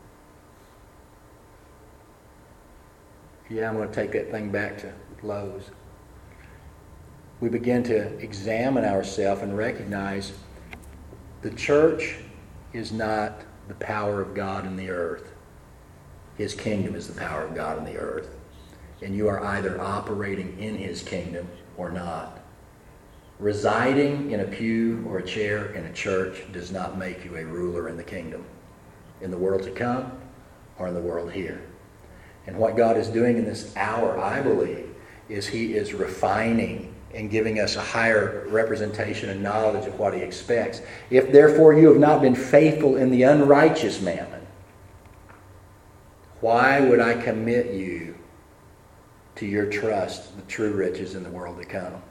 Yeah, I'm going to take that thing back to Lowe's. We begin to examine ourselves and recognize the church is not the power of God in the earth. His kingdom is the power of God in the earth. And you are either operating in His kingdom or not. Residing in a pew or a chair in a church does not make you a ruler in the kingdom, in the world to come or in the world here. And what God is doing in this hour, I believe, is He is refining and giving us a higher representation and knowledge of what He expects. If therefore you have not been faithful in the unrighteous mammon, why would I commit you to your trust, the true riches in the world to come?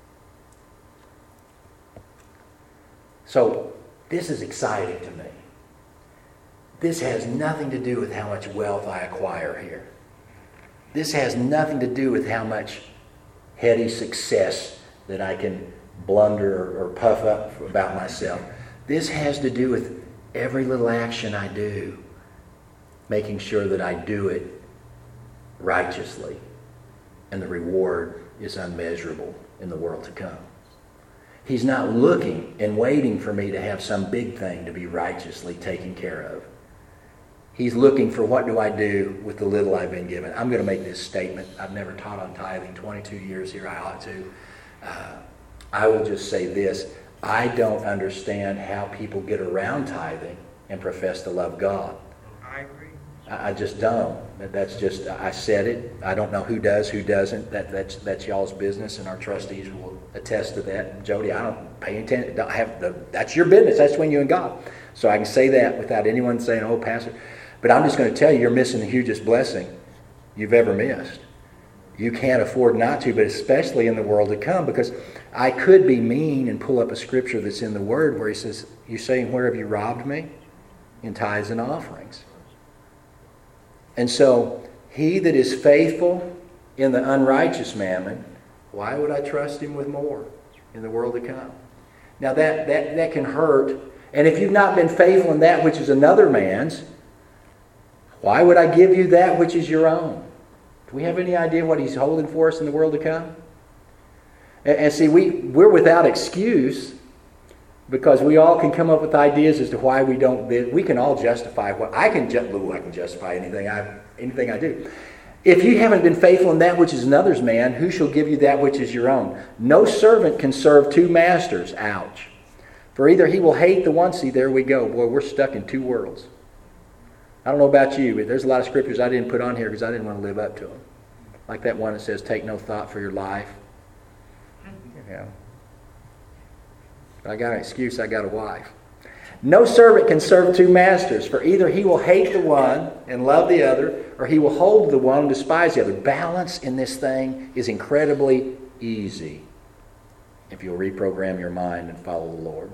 So, this is exciting to me. This has nothing to do with how much wealth I acquire here. This has nothing to do with how much heady success that I can blunder or puff up about myself. This has to do with every little action I do, making sure that I do it righteously. And the reward is unmeasurable in the world to come. He's not looking and waiting for me to have some big thing to be righteously taken care of. He's looking for, what do I do with the little I've been given? I'm going to make this statement. I've never taught on tithing. 22 years here, I ought to. I will just say this. I don't understand how people get around tithing and profess to love God. I agree. I just don't. That's just, I said it. I don't know who does, who doesn't. That's y'all's business, and our trustees will attest to that. Jody, I don't pay attention. That's your business. That's between you and God. So I can say that without anyone saying, oh, Pastor. But I'm just going to tell you, you're missing the hugest blessing you've ever missed. You can't afford not to, but especially in the world to come, because I could be mean and pull up a scripture that's in the Word where he says, you're saying, where have you robbed me? In tithes and offerings. And so, he that is faithful in the unrighteous mammon, why would I trust him with more in the world to come? Now that can hurt. And if you've not been faithful in that which is another man's, why would I give you that which is your own? Do we have any idea what he's holding for us in the world to come? And see, we're without excuse, because we all can come up with ideas as to why we don't. We can all justify what I can justify anything I do. If you haven't been faithful in that which is another's man, who shall give you that which is your own? No servant can serve two masters. Ouch. For either he will hate the one. See, there we go. Boy, we're stuck in two worlds. I don't know about you, but there's a lot of scriptures I didn't put on here because I didn't want to live up to them. Like that one that says, take no thought for your life. Yeah. But I got an excuse, I got a wife. No servant can serve two masters, for either he will hate the one and love the other, or he will hold the one and despise the other. Balance in this thing is incredibly easy if you'll reprogram your mind and follow the Lord.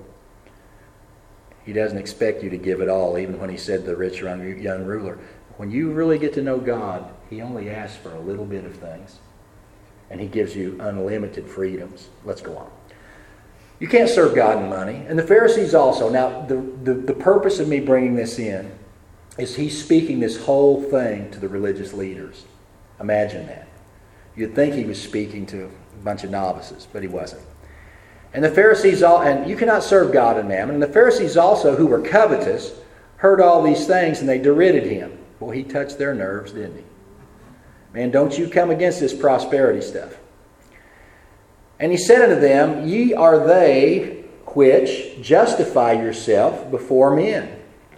He doesn't expect you to give it all, even when he said to the rich young ruler, when you really get to know God, he only asks for a little bit of things. And he gives you unlimited freedoms. Let's go on. You can't serve God and money. And the Pharisees also. Now, the purpose of me bringing this in is he's speaking this whole thing to the religious leaders. Imagine that. You'd think he was speaking to a bunch of novices, but he wasn't. And the Pharisees, and you cannot serve God and mammon. And the Pharisees also, who were covetous, heard all these things, and they derided him. Well, he touched their nerves, didn't he? Man, don't you come against this prosperity stuff. And he said unto them, ye are they which justify yourself before men.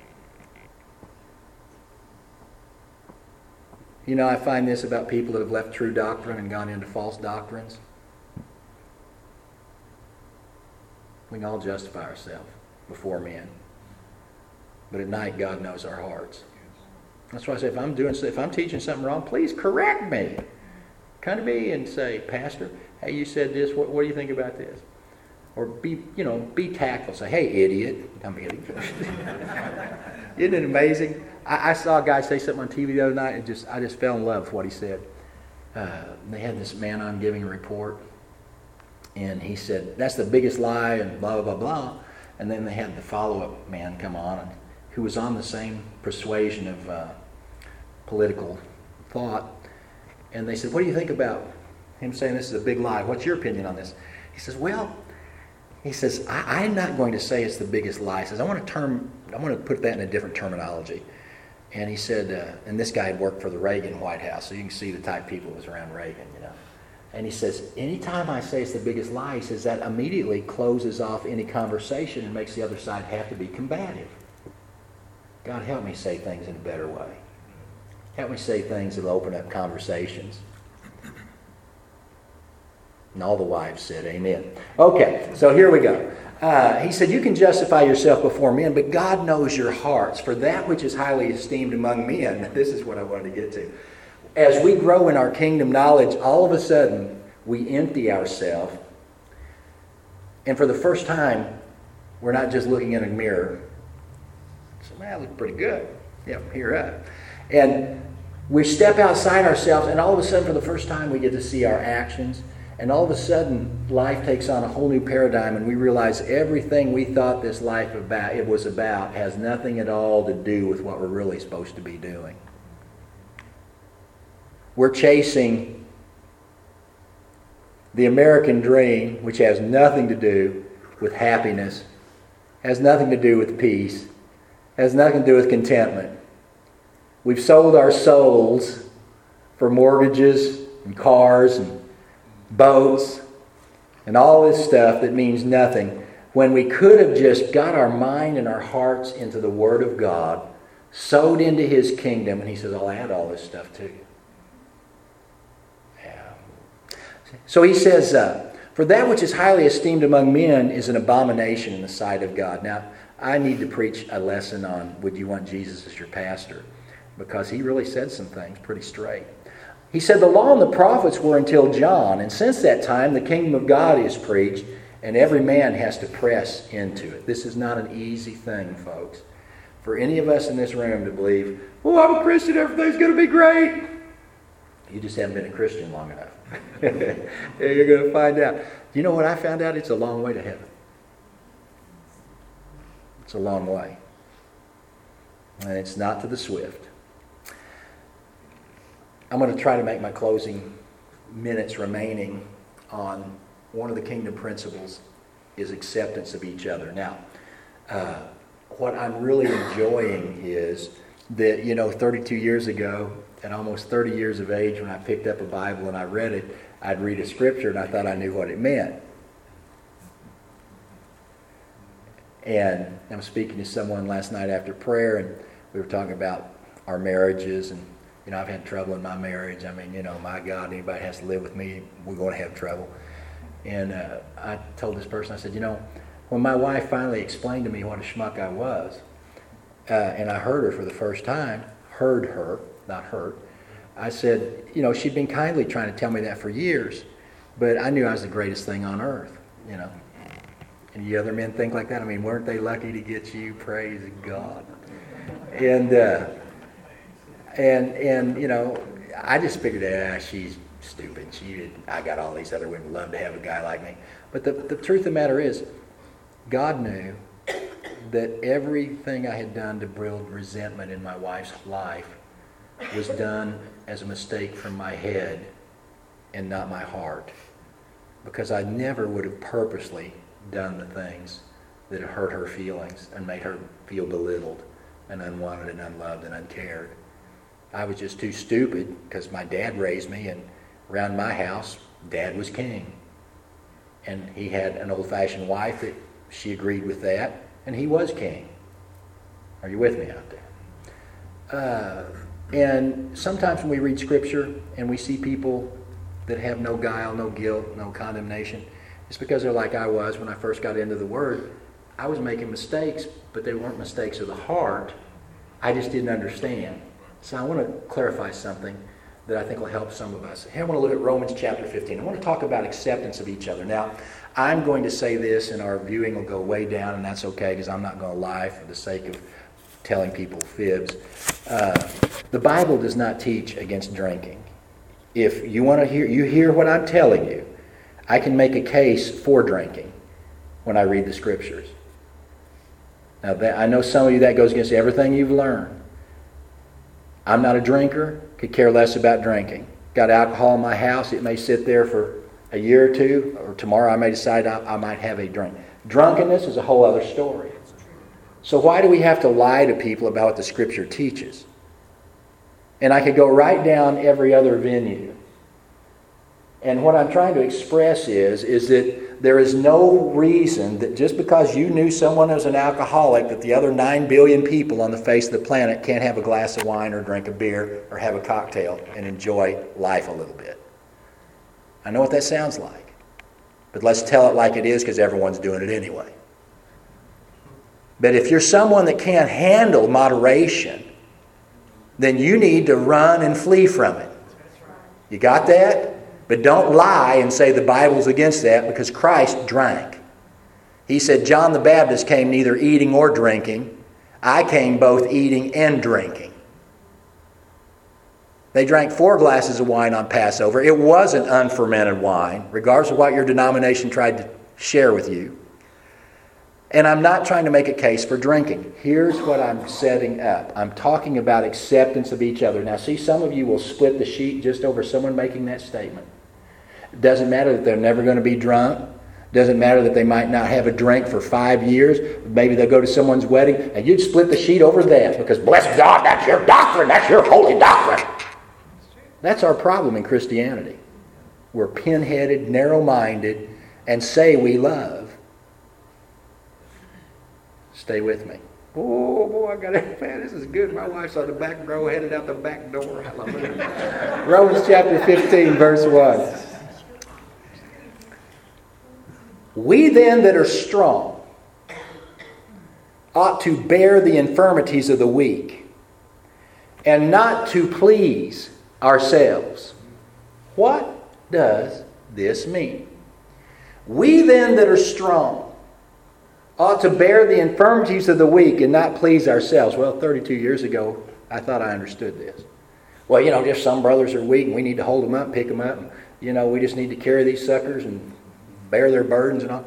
You know, I find this about people that have left true doctrine and gone into false doctrines. We can all justify ourselves before men. But at night, God knows our hearts. That's why I say, if I'm teaching something wrong, please correct me. Come to me and say, Pastor, hey, you said this. What do you think about this? Or be tactful. Say, hey, idiot. I'm kidding. Isn't it amazing? I saw a guy say something on TV the other night, and I just fell in love with what he said. They had this man on giving a report, and he said, that's the biggest lie, and blah, blah, blah, blah. And then they had the follow-up man come on, who was on the same persuasion of political thought. And they said, what do you think about him saying this is a big lie? What's your opinion on this? He says, I'm not going to say it's the biggest lie. He says, I want to put that in a different terminology. And he said, and this guy had worked for the Reagan White House, so you can see the type of people that was around Reagan, you know. And he says, anytime I say it's the biggest lie, he says, that immediately closes off any conversation and makes the other side have to be combative. God, help me say things in a better way. Help me say things that will open up conversations. And all the wives said amen. Okay, so here we go. He said, you can justify yourself before men, but God knows your hearts. For that which is highly esteemed among men, this is what I wanted to get to. As we grow in our kingdom knowledge, all of a sudden, we empty ourselves. And for the first time, we're not just looking in a mirror. So, man, I look pretty good. Yeah, here up. And we step outside ourselves, and all of a sudden, for the first time, we get to see our actions. And all of a sudden, life takes on a whole new paradigm, and we realize everything we thought this life was about has nothing at all to do with what we're really supposed to be doing. We're chasing the American dream, which has nothing to do with happiness, has nothing to do with peace, has nothing to do with contentment. We've sold our souls for mortgages and cars and boats and all this stuff that means nothing, when we could have just got our mind and our hearts into the Word of God, sowed into His kingdom, and He says, I'll add all this stuff to you. Yeah. So He says, for that which is highly esteemed among men is an abomination in the sight of God. Now, I need to preach a lesson on, would you want Jesus as your pastor? Because he really said some things pretty straight. He said, the law and the prophets were until John, and since that time the kingdom of God is preached, and every man has to press into it. This is not an easy thing, folks. For any of us in this room to believe, oh, I'm a Christian, everything's going to be great. You just haven't been a Christian long enough. You're going to find out. You know what I found out? It's a long way to heaven. It's a long way. And it's not to the swift. I'm going to try to make my closing minutes remaining on one of the kingdom principles is acceptance of each other. Now, what I'm really enjoying is that, 32 years ago, at almost 30 years of age, when I picked up a Bible and I read it, I'd read a scripture and I thought I knew what it meant. And I'm speaking to someone last night after prayer, and we were talking about our marriages, and I've had trouble in my marriage. I mean, my God, anybody has to live with me, we're going to have trouble. And I told this person, I said, when my wife finally explained to me what a schmuck I was, and I heard her for the first time, heard her, not hurt, I said, she'd been kindly trying to tell me that for years, but I knew I was the greatest thing on earth, And you other men think like that? I mean, weren't they lucky to get you? Praise God. And I just figured, she's stupid. I got all these other women who love to have a guy like me. But the truth of the matter is, God knew that everything I had done to build resentment in my wife's life was done as a mistake from my head and not my heart. Because I never would have purposely done the things that had hurt her feelings and made her feel belittled and unwanted and unloved and uncared. I was just too stupid because my dad raised me, and around my house, Dad was king. And he had an old-fashioned wife that she agreed with that, and he was king. Are you with me out there? And sometimes when we read Scripture and we see people that have no guile, no guilt, no condemnation, it's because they're like I was when I first got into the Word. I was making mistakes, but they weren't mistakes of the heart. I just didn't understand. So I want to clarify something that I think will help some of us. Here I want to look at Romans chapter 15. I want to talk about acceptance of each other. Now, I'm going to say this, and our viewing will go way down, and that's okay because I'm not going to lie for the sake of telling people fibs. The Bible does not teach against drinking. If you want to hear what I'm telling you, I can make a case for drinking when I read the Scriptures. Now, I know some of you that goes against everything you've learned. I'm not a drinker, could care less about drinking. Got alcohol in my house, it may sit there for a year or two, or tomorrow I may decide I might have a drink. Drunkenness is a whole other story. So why do we have to lie to people about what the Scripture teaches? And I could go right down every other venue. And what I'm trying to express is that there is no reason that just because you knew someone as an alcoholic that the other 9 billion people on the face of the planet can't have a glass of wine or drink a beer or have a cocktail and enjoy life a little bit. I know what that sounds like. But let's tell it like it is because everyone's doing it anyway. But if you're someone that can't handle moderation, then you need to run and flee from it. You got that? But don't lie and say the Bible's against that because Christ drank. He said, John the Baptist came neither eating or drinking. I came both eating and drinking. They drank 4 glasses of wine on Passover. It wasn't unfermented wine, regardless of what your denomination tried to share with you. And I'm not trying to make a case for drinking. Here's what I'm setting up. I'm talking about acceptance of each other. Now, see, some of you will split the sheet just over someone making that statement. It doesn't matter that they're never going to be drunk. Doesn't matter that they might not have a drink for 5 years. Maybe they'll go to someone's wedding, and you'd split the sheet over that because, bless God, that's your doctrine. That's your holy doctrine. That's our problem in Christianity. We're pin-headed, narrow-minded, and say we love. Stay with me. Oh, boy, I got it. Man, this is good. My wife's on the back row, headed out the back door. Hallelujah. Romans chapter 15, verse 1. We then that are strong ought to bear the infirmities of the weak and not to please ourselves. What does this mean? We then that are strong ought to bear the infirmities of the weak and not please ourselves. Well, 32 years ago, I thought I understood this. Well, just some brothers are weak and we need to hold them up, pick them up. And, we just need to carry these suckers and bear their burdens and all.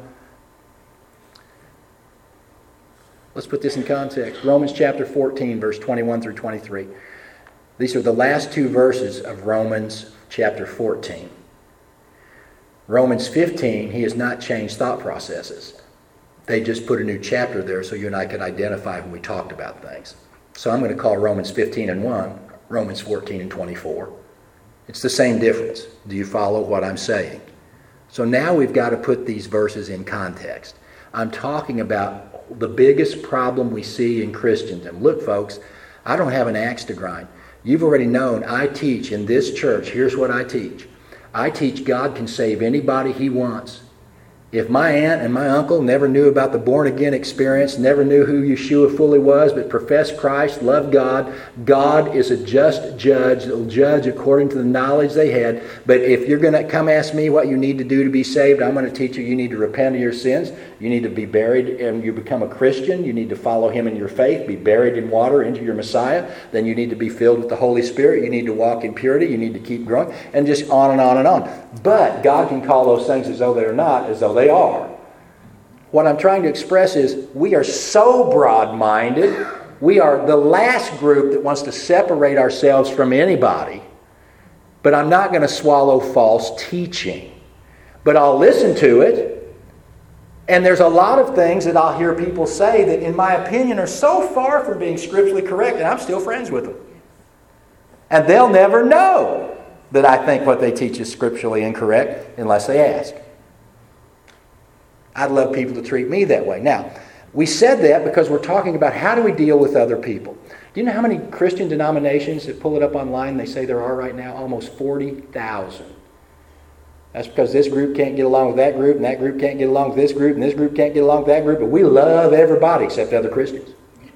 Let's put this in context. Romans chapter 14, verse 21 through 23. These are the last 2 verses of Romans chapter 14. Romans 15, he has not changed thought processes. They just put a new chapter there so you and I could identify when we talked about things. So I'm going to call Romans 15 and 1, Romans 14 and 24. It's the same difference. Do you follow what I'm saying? So now we've got to put these verses in context. I'm talking about the biggest problem we see in Christendom. Look, folks, I don't have an axe to grind. You've already known I teach in this church. Here's what I teach. I teach God can save anybody He wants. If my aunt and my uncle never knew about the born-again experience, never knew who Yeshua fully was, but professed Christ, loved God, God is a just judge that will judge according to the knowledge they had. But if you're going to come ask me what you need to do to be saved, I'm going to teach you need to repent of your sins. You need to be buried and you become a Christian. You need to follow Him in your faith, be buried in water into your Messiah. Then you need to be filled with the Holy Spirit. You need to walk in purity. You need to keep growing. And just on and on and on. But God can call those things as though they're not, as though they are. What I'm trying to express is we are so broad-minded. We are the last group that wants to separate ourselves from anybody. But I'm not going to swallow false teaching. But I'll listen to it. And there's a lot of things that I'll hear people say that, in my opinion, are so far from being scripturally correct, and I'm still friends with them. And they'll never know that I think what they teach is scripturally incorrect unless they ask. I'd love people to treat me that way. Now, we said that because we're talking about how do we deal with other people. Do you know how many Christian denominations that pull it up online they say there are right now? Almost 40,000. That's because this group can't get along with that group, and that group can't get along with this group, and this group can't get along with that group, but we love everybody except other Christians.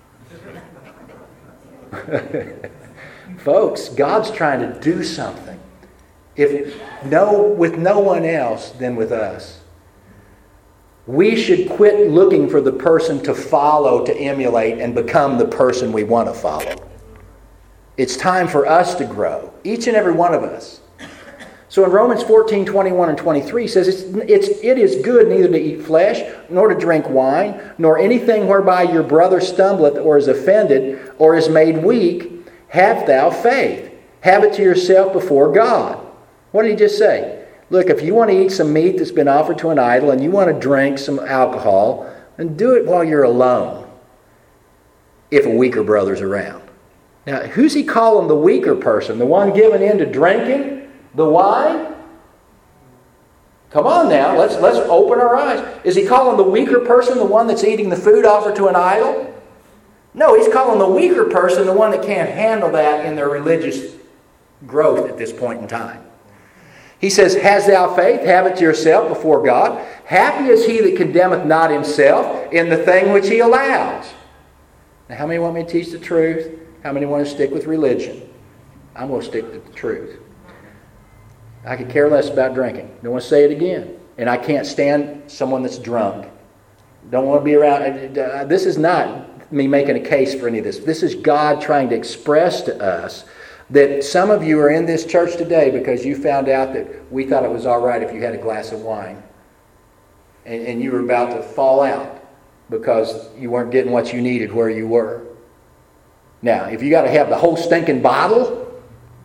Folks, God's trying to do something. With no one else than with us. We should quit looking for the person to follow, to emulate, and become the person we want to follow. It's time for us to grow, each and every one of us. So in Romans 14, 21 and 23 says, it is good neither to eat flesh, nor to drink wine, nor anything whereby your brother stumbleth or is offended or is made weak. Have thou faith. Have it to yourself before God. What did he just say? Look, if you want to eat some meat that's been offered to an idol and you want to drink some alcohol, then do it while you're alone, if a weaker brother's around. Now, who's he calling the weaker person? The one given in to drinking? The wine? Come on now, let's open our eyes. Is he calling the weaker person the one that's eating the food offered to an idol? No, he's calling the weaker person the one that can't handle that in their religious growth at this point in time. He says, Has thou faith? Have it to yourself before God. Happy is he that condemneth not himself in the thing which he allows. Now, how many want me to teach the truth? How many want to stick with religion? I'm going to stick to the truth. I could care less about drinking. Don't want to say it again. And I can't stand someone that's drunk. Don't want to be around. This is not me making a case for any of this. This is God trying to express to us that some of you are in this church today because you found out that we thought it was all right if you had a glass of wine. And you were about to fall out because you weren't getting what you needed where you were. Now, if you got to have the whole stinking bottle,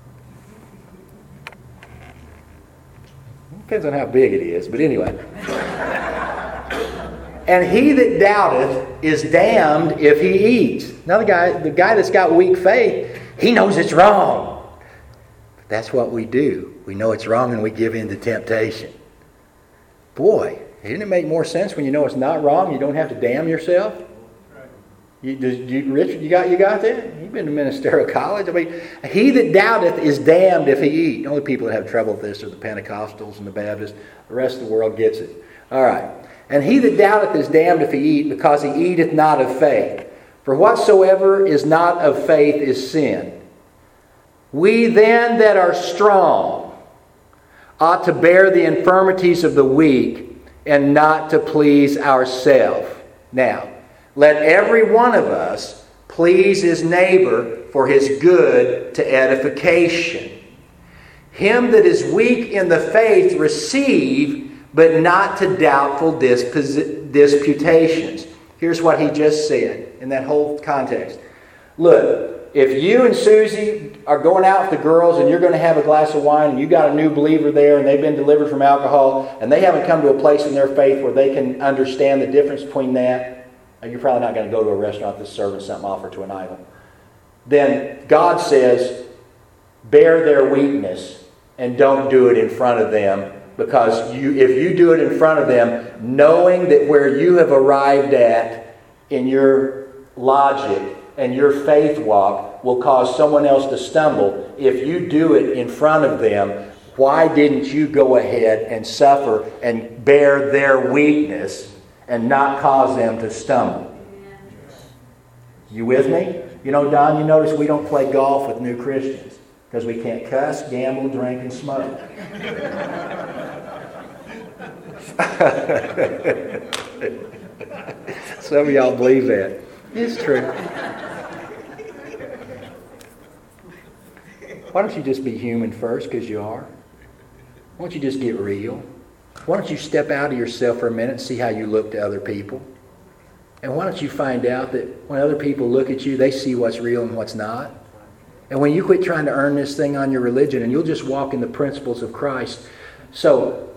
depends on how big it is, but anyway. And he that doubteth is damned if he eats. Now the guy that's got weak faith, he knows it's wrong. But that's what we do. We know it's wrong and we give in to temptation. Boy, didn't it make more sense when you know it's not wrong? You don't have to damn yourself. Richard, you got that? You've been to ministerial college. I mean, he that doubteth is damned if he eat. The only people that have trouble with this are the Pentecostals and the Baptists. The rest of the world gets it. All right. And he that doubteth is damned if he eat, because he eateth not of faith. For whatsoever is not of faith is sin. We then that are strong ought to bear the infirmities of the weak, and not to please ourselves. Now, let every one of us please his neighbor for his good to edification. Him that is weak in the faith receive, but not to doubtful disputations. Here's what he just said in that whole context. Look, if you and Susie are going out with the girls and you're going to have a glass of wine and you got a new believer there and they've been delivered from alcohol and they haven't come to a place in their faith where they can understand the difference between that, and you're probably not going to go to a restaurant that's serving something offered to an idol, then God says, bear their weakness and don't do it in front of them, because if you do it in front of them, knowing that where you have arrived at in your logic and your faith walk will cause someone else to stumble. If you do it in front of them, why didn't you go ahead and suffer and bear their weakness and not cause them to stumble? You with me? You know, Don, you notice we don't play golf with new Christians because we can't cuss, gamble, drink, and smoke. Some of y'all believe that. It's true. Why don't you just be human first, because you are? Why don't you just get real? Why don't you step out of yourself for a minute and see how you look to other people? And why don't you find out that when other people look at you, they see what's real and what's not? And when you quit trying to earn this thing on your religion and you'll just walk in the principles of Christ. So,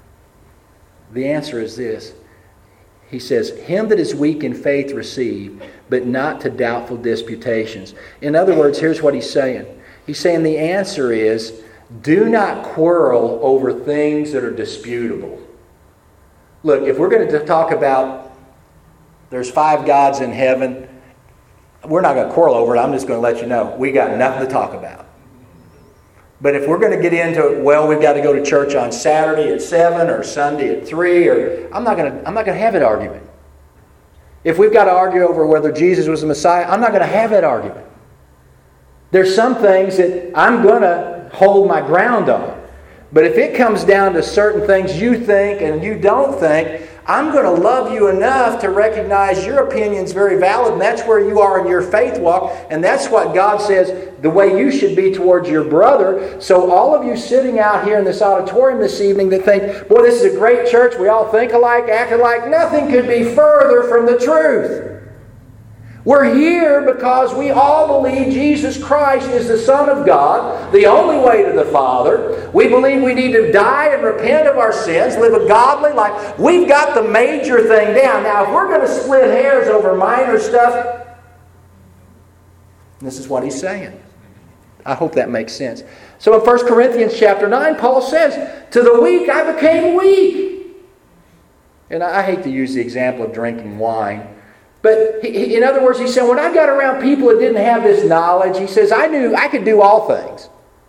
the answer is this. He says, him that is weak in faith receive, but not to doubtful disputations. In other words, here's what he's saying. He's saying the answer is, do not quarrel over things that are disputable. Look, if we're going to talk about there's 5 gods in heaven, we're not going to quarrel over it. I'm just going to let you know, we got nothing to talk about. But if we're going to get into, well, we've got to go to church on Saturday at 7 or Sunday at 3, or I'm not going to have that argument. If we've got to argue over whether Jesus was the Messiah, I'm not going to have that argument. There's some things that I'm going to hold my ground on. But if it comes down to certain things you think and you don't think, I'm going to love you enough to recognize your opinion's very valid, and that's where you are in your faith walk, and that's what God says the way you should be towards your brother. So all of you sitting out here in this auditorium this evening that think, boy, this is a great church, we all think alike, act alike, nothing could be further from the truth. We're here because we all believe Jesus Christ is the Son of God, the only way to the Father. We believe we need to die and repent of our sins, live a godly life. We've got the major thing down. Now, if we're going to split hairs over minor stuff, this is what he's saying. I hope that makes sense. So in 1 Corinthians chapter 9, Paul says, to the weak I became weak. And I hate to use the example of drinking wine. But in other words, he said, when I got around people that didn't have this knowledge, he says, I knew I could do all things.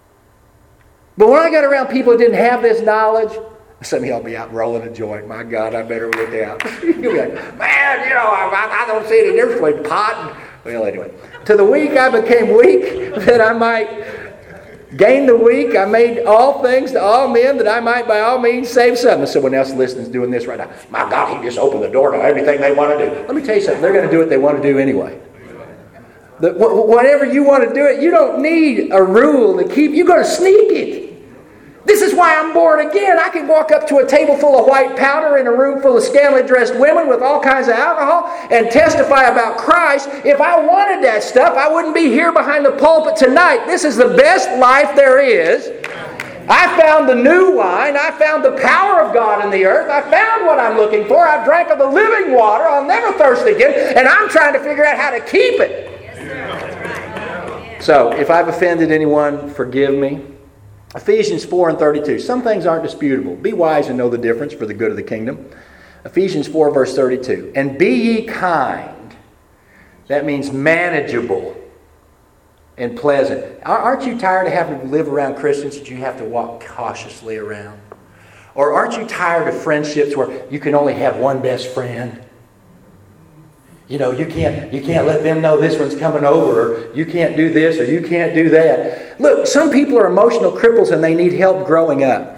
But when I got around people that didn't have this knowledge, some of y'all be out rolling a joint. My God, I better look out. You'll be like, man, you know, I don't see any difference between pot and... Well, anyway. To the weak I became weak, that I might gain the weak. I made all things to all men, that I might by all means save some. And someone else listening is doing this right now. My God, he just opened the door to everything they want to do. Let me tell you something. They're going to do what they want to do anyway. Whatever you want to do it, you don't need a rule to keep. You're going to sneak it. This is why I'm born again. I can walk up to a table full of white powder in a room full of scantily dressed women with all kinds of alcohol and testify about Christ. If I wanted that stuff, I wouldn't be here behind the pulpit tonight. This is the best life there is. I found the new wine. I found the power of God in the earth. I found what I'm looking for. I've drank of the living water. I'll never thirst again. And I'm trying to figure out how to keep it. Yes, sir. That's right. So, if I've offended anyone, forgive me. Ephesians 4:32. Some things aren't disputable. Be wise and know the difference for the good of the kingdom. Ephesians 4 verse 32. And be ye kind. That means manageable and pleasant. Aren't you tired of having to live around Christians that you have to walk cautiously around? Or aren't you tired of friendships where you can only have one best friend? You know, you can't let them know this one's coming over, or you can't do this, or you can't do that. Look, some people are emotional cripples and they need help growing up.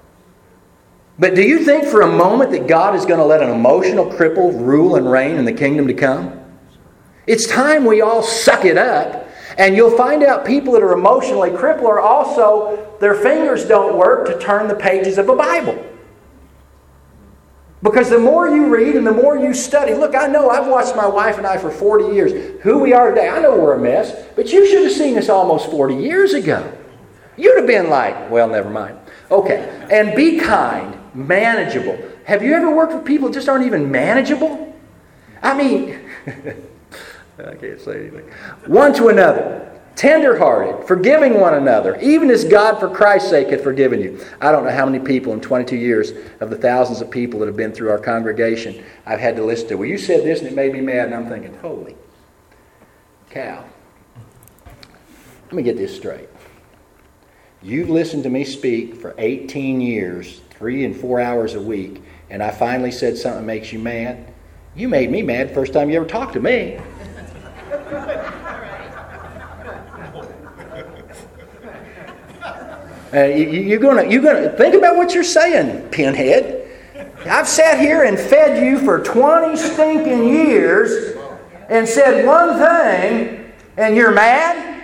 But do you think for a moment that God is going to let an emotional cripple rule and reign in the kingdom to come? It's time we all suck it up. And you'll find out people that are emotionally crippled are also, their fingers don't work to turn the pages of a Bible. Because the more you read and the more you study, look, I know I've watched my wife and I for 40 years. Who we are today, I know we're a mess, but you should have seen us almost 40 years ago. You'd have been like, well, never mind. Okay, and be kind, manageable. Have you ever worked with people that just aren't even manageable? I mean, I can't say anything. One to another. Tender-hearted, forgiving one another, even as God for Christ's sake had forgiven you. I don't know how many people in 22 years of the thousands of people that have been through our congregation I've had to listen to. Well, you said this and it made me mad, and I'm thinking, holy cow. Let me get this straight. You've listened to me speak for 18 years, 3 and 4 hours a week, and I finally said something that makes you mad. You made me mad the first time you ever talked to me. You're gonna think about what you're saying, pinhead. I've sat here and fed you for 20 stinking years and said one thing, and you're mad?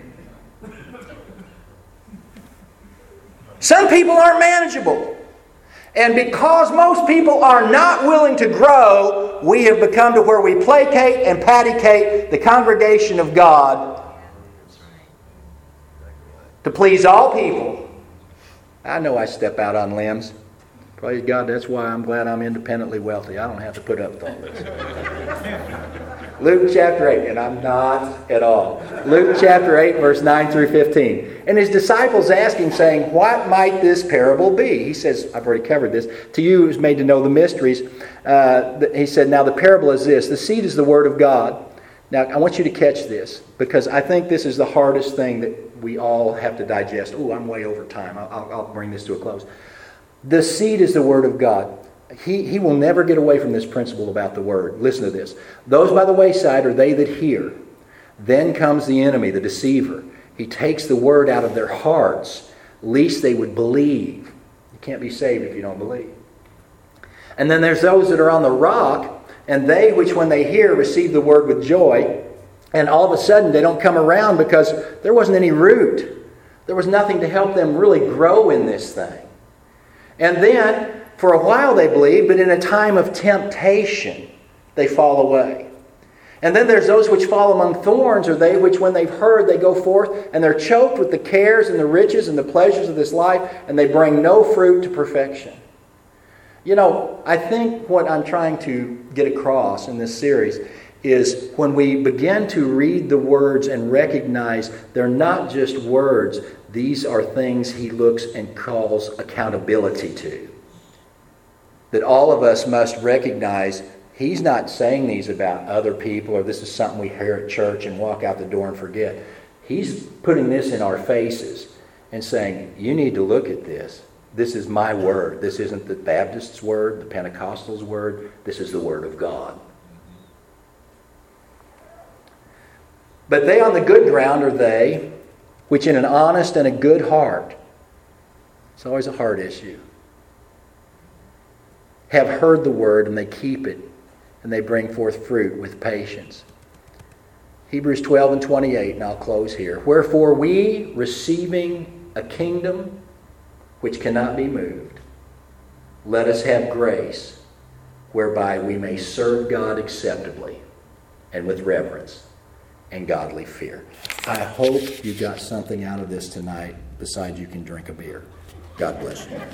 Some people aren't manageable. And because most people are not willing to grow, we have become to where we placate and paticate the congregation of God to please all people. I know I step out on limbs. Praise God, that's why I'm glad I'm independently wealthy. I don't have to put up with all this. Luke chapter 8, and I'm not at all. Luke chapter 8, verse 9 through 15. And his disciples asked him, saying, what might this parable be? He says, I've already covered this. To you who's made to know the mysteries. He said, now the parable is this. The seed is the word of God. Now, I want you to catch this, because I think this is the hardest thing that we all have to digest. Oh, I'm way over time. I'll bring this to a close. The seed is the word of God. He will never get away from this principle about the word. Listen to this. Those by the wayside are they that hear. Then comes the enemy, the deceiver. He takes the word out of their hearts, lest they would believe. You can't be saved if you don't believe. And then there's those that are on the rock, and they which when they hear receive the word with joy, and all of a sudden they don't come around because there wasn't any root. There was nothing to help them really grow in this thing. And then, for a while they believe, but in a time of temptation, they fall away. And then there's those which fall among thorns, or they which when they've heard, they go forth, and they're choked with the cares and the riches and the pleasures of this life, and they bring no fruit to perfection. You know, I think what I'm trying to get across in this series is when we begin to read the words and recognize they're not just words, these are things he looks and calls accountability to. That all of us must recognize he's not saying these about other people or this is something we hear at church and walk out the door and forget. He's putting this in our faces and saying, you need to look at this. This is my word. This isn't the Baptist's word, the Pentecostal's word. This is the word of God. But they on the good ground are they which in an honest and a good heart, it's always a heart issue, have heard the word and they keep it and they bring forth fruit with patience. Hebrews 12 and 28, and I'll close here. Wherefore we, receiving a kingdom which cannot be moved, let us have grace whereby we may serve God acceptably and with reverence and godly fear. I hope you got something out of this tonight besides you can drink a beer. God bless you.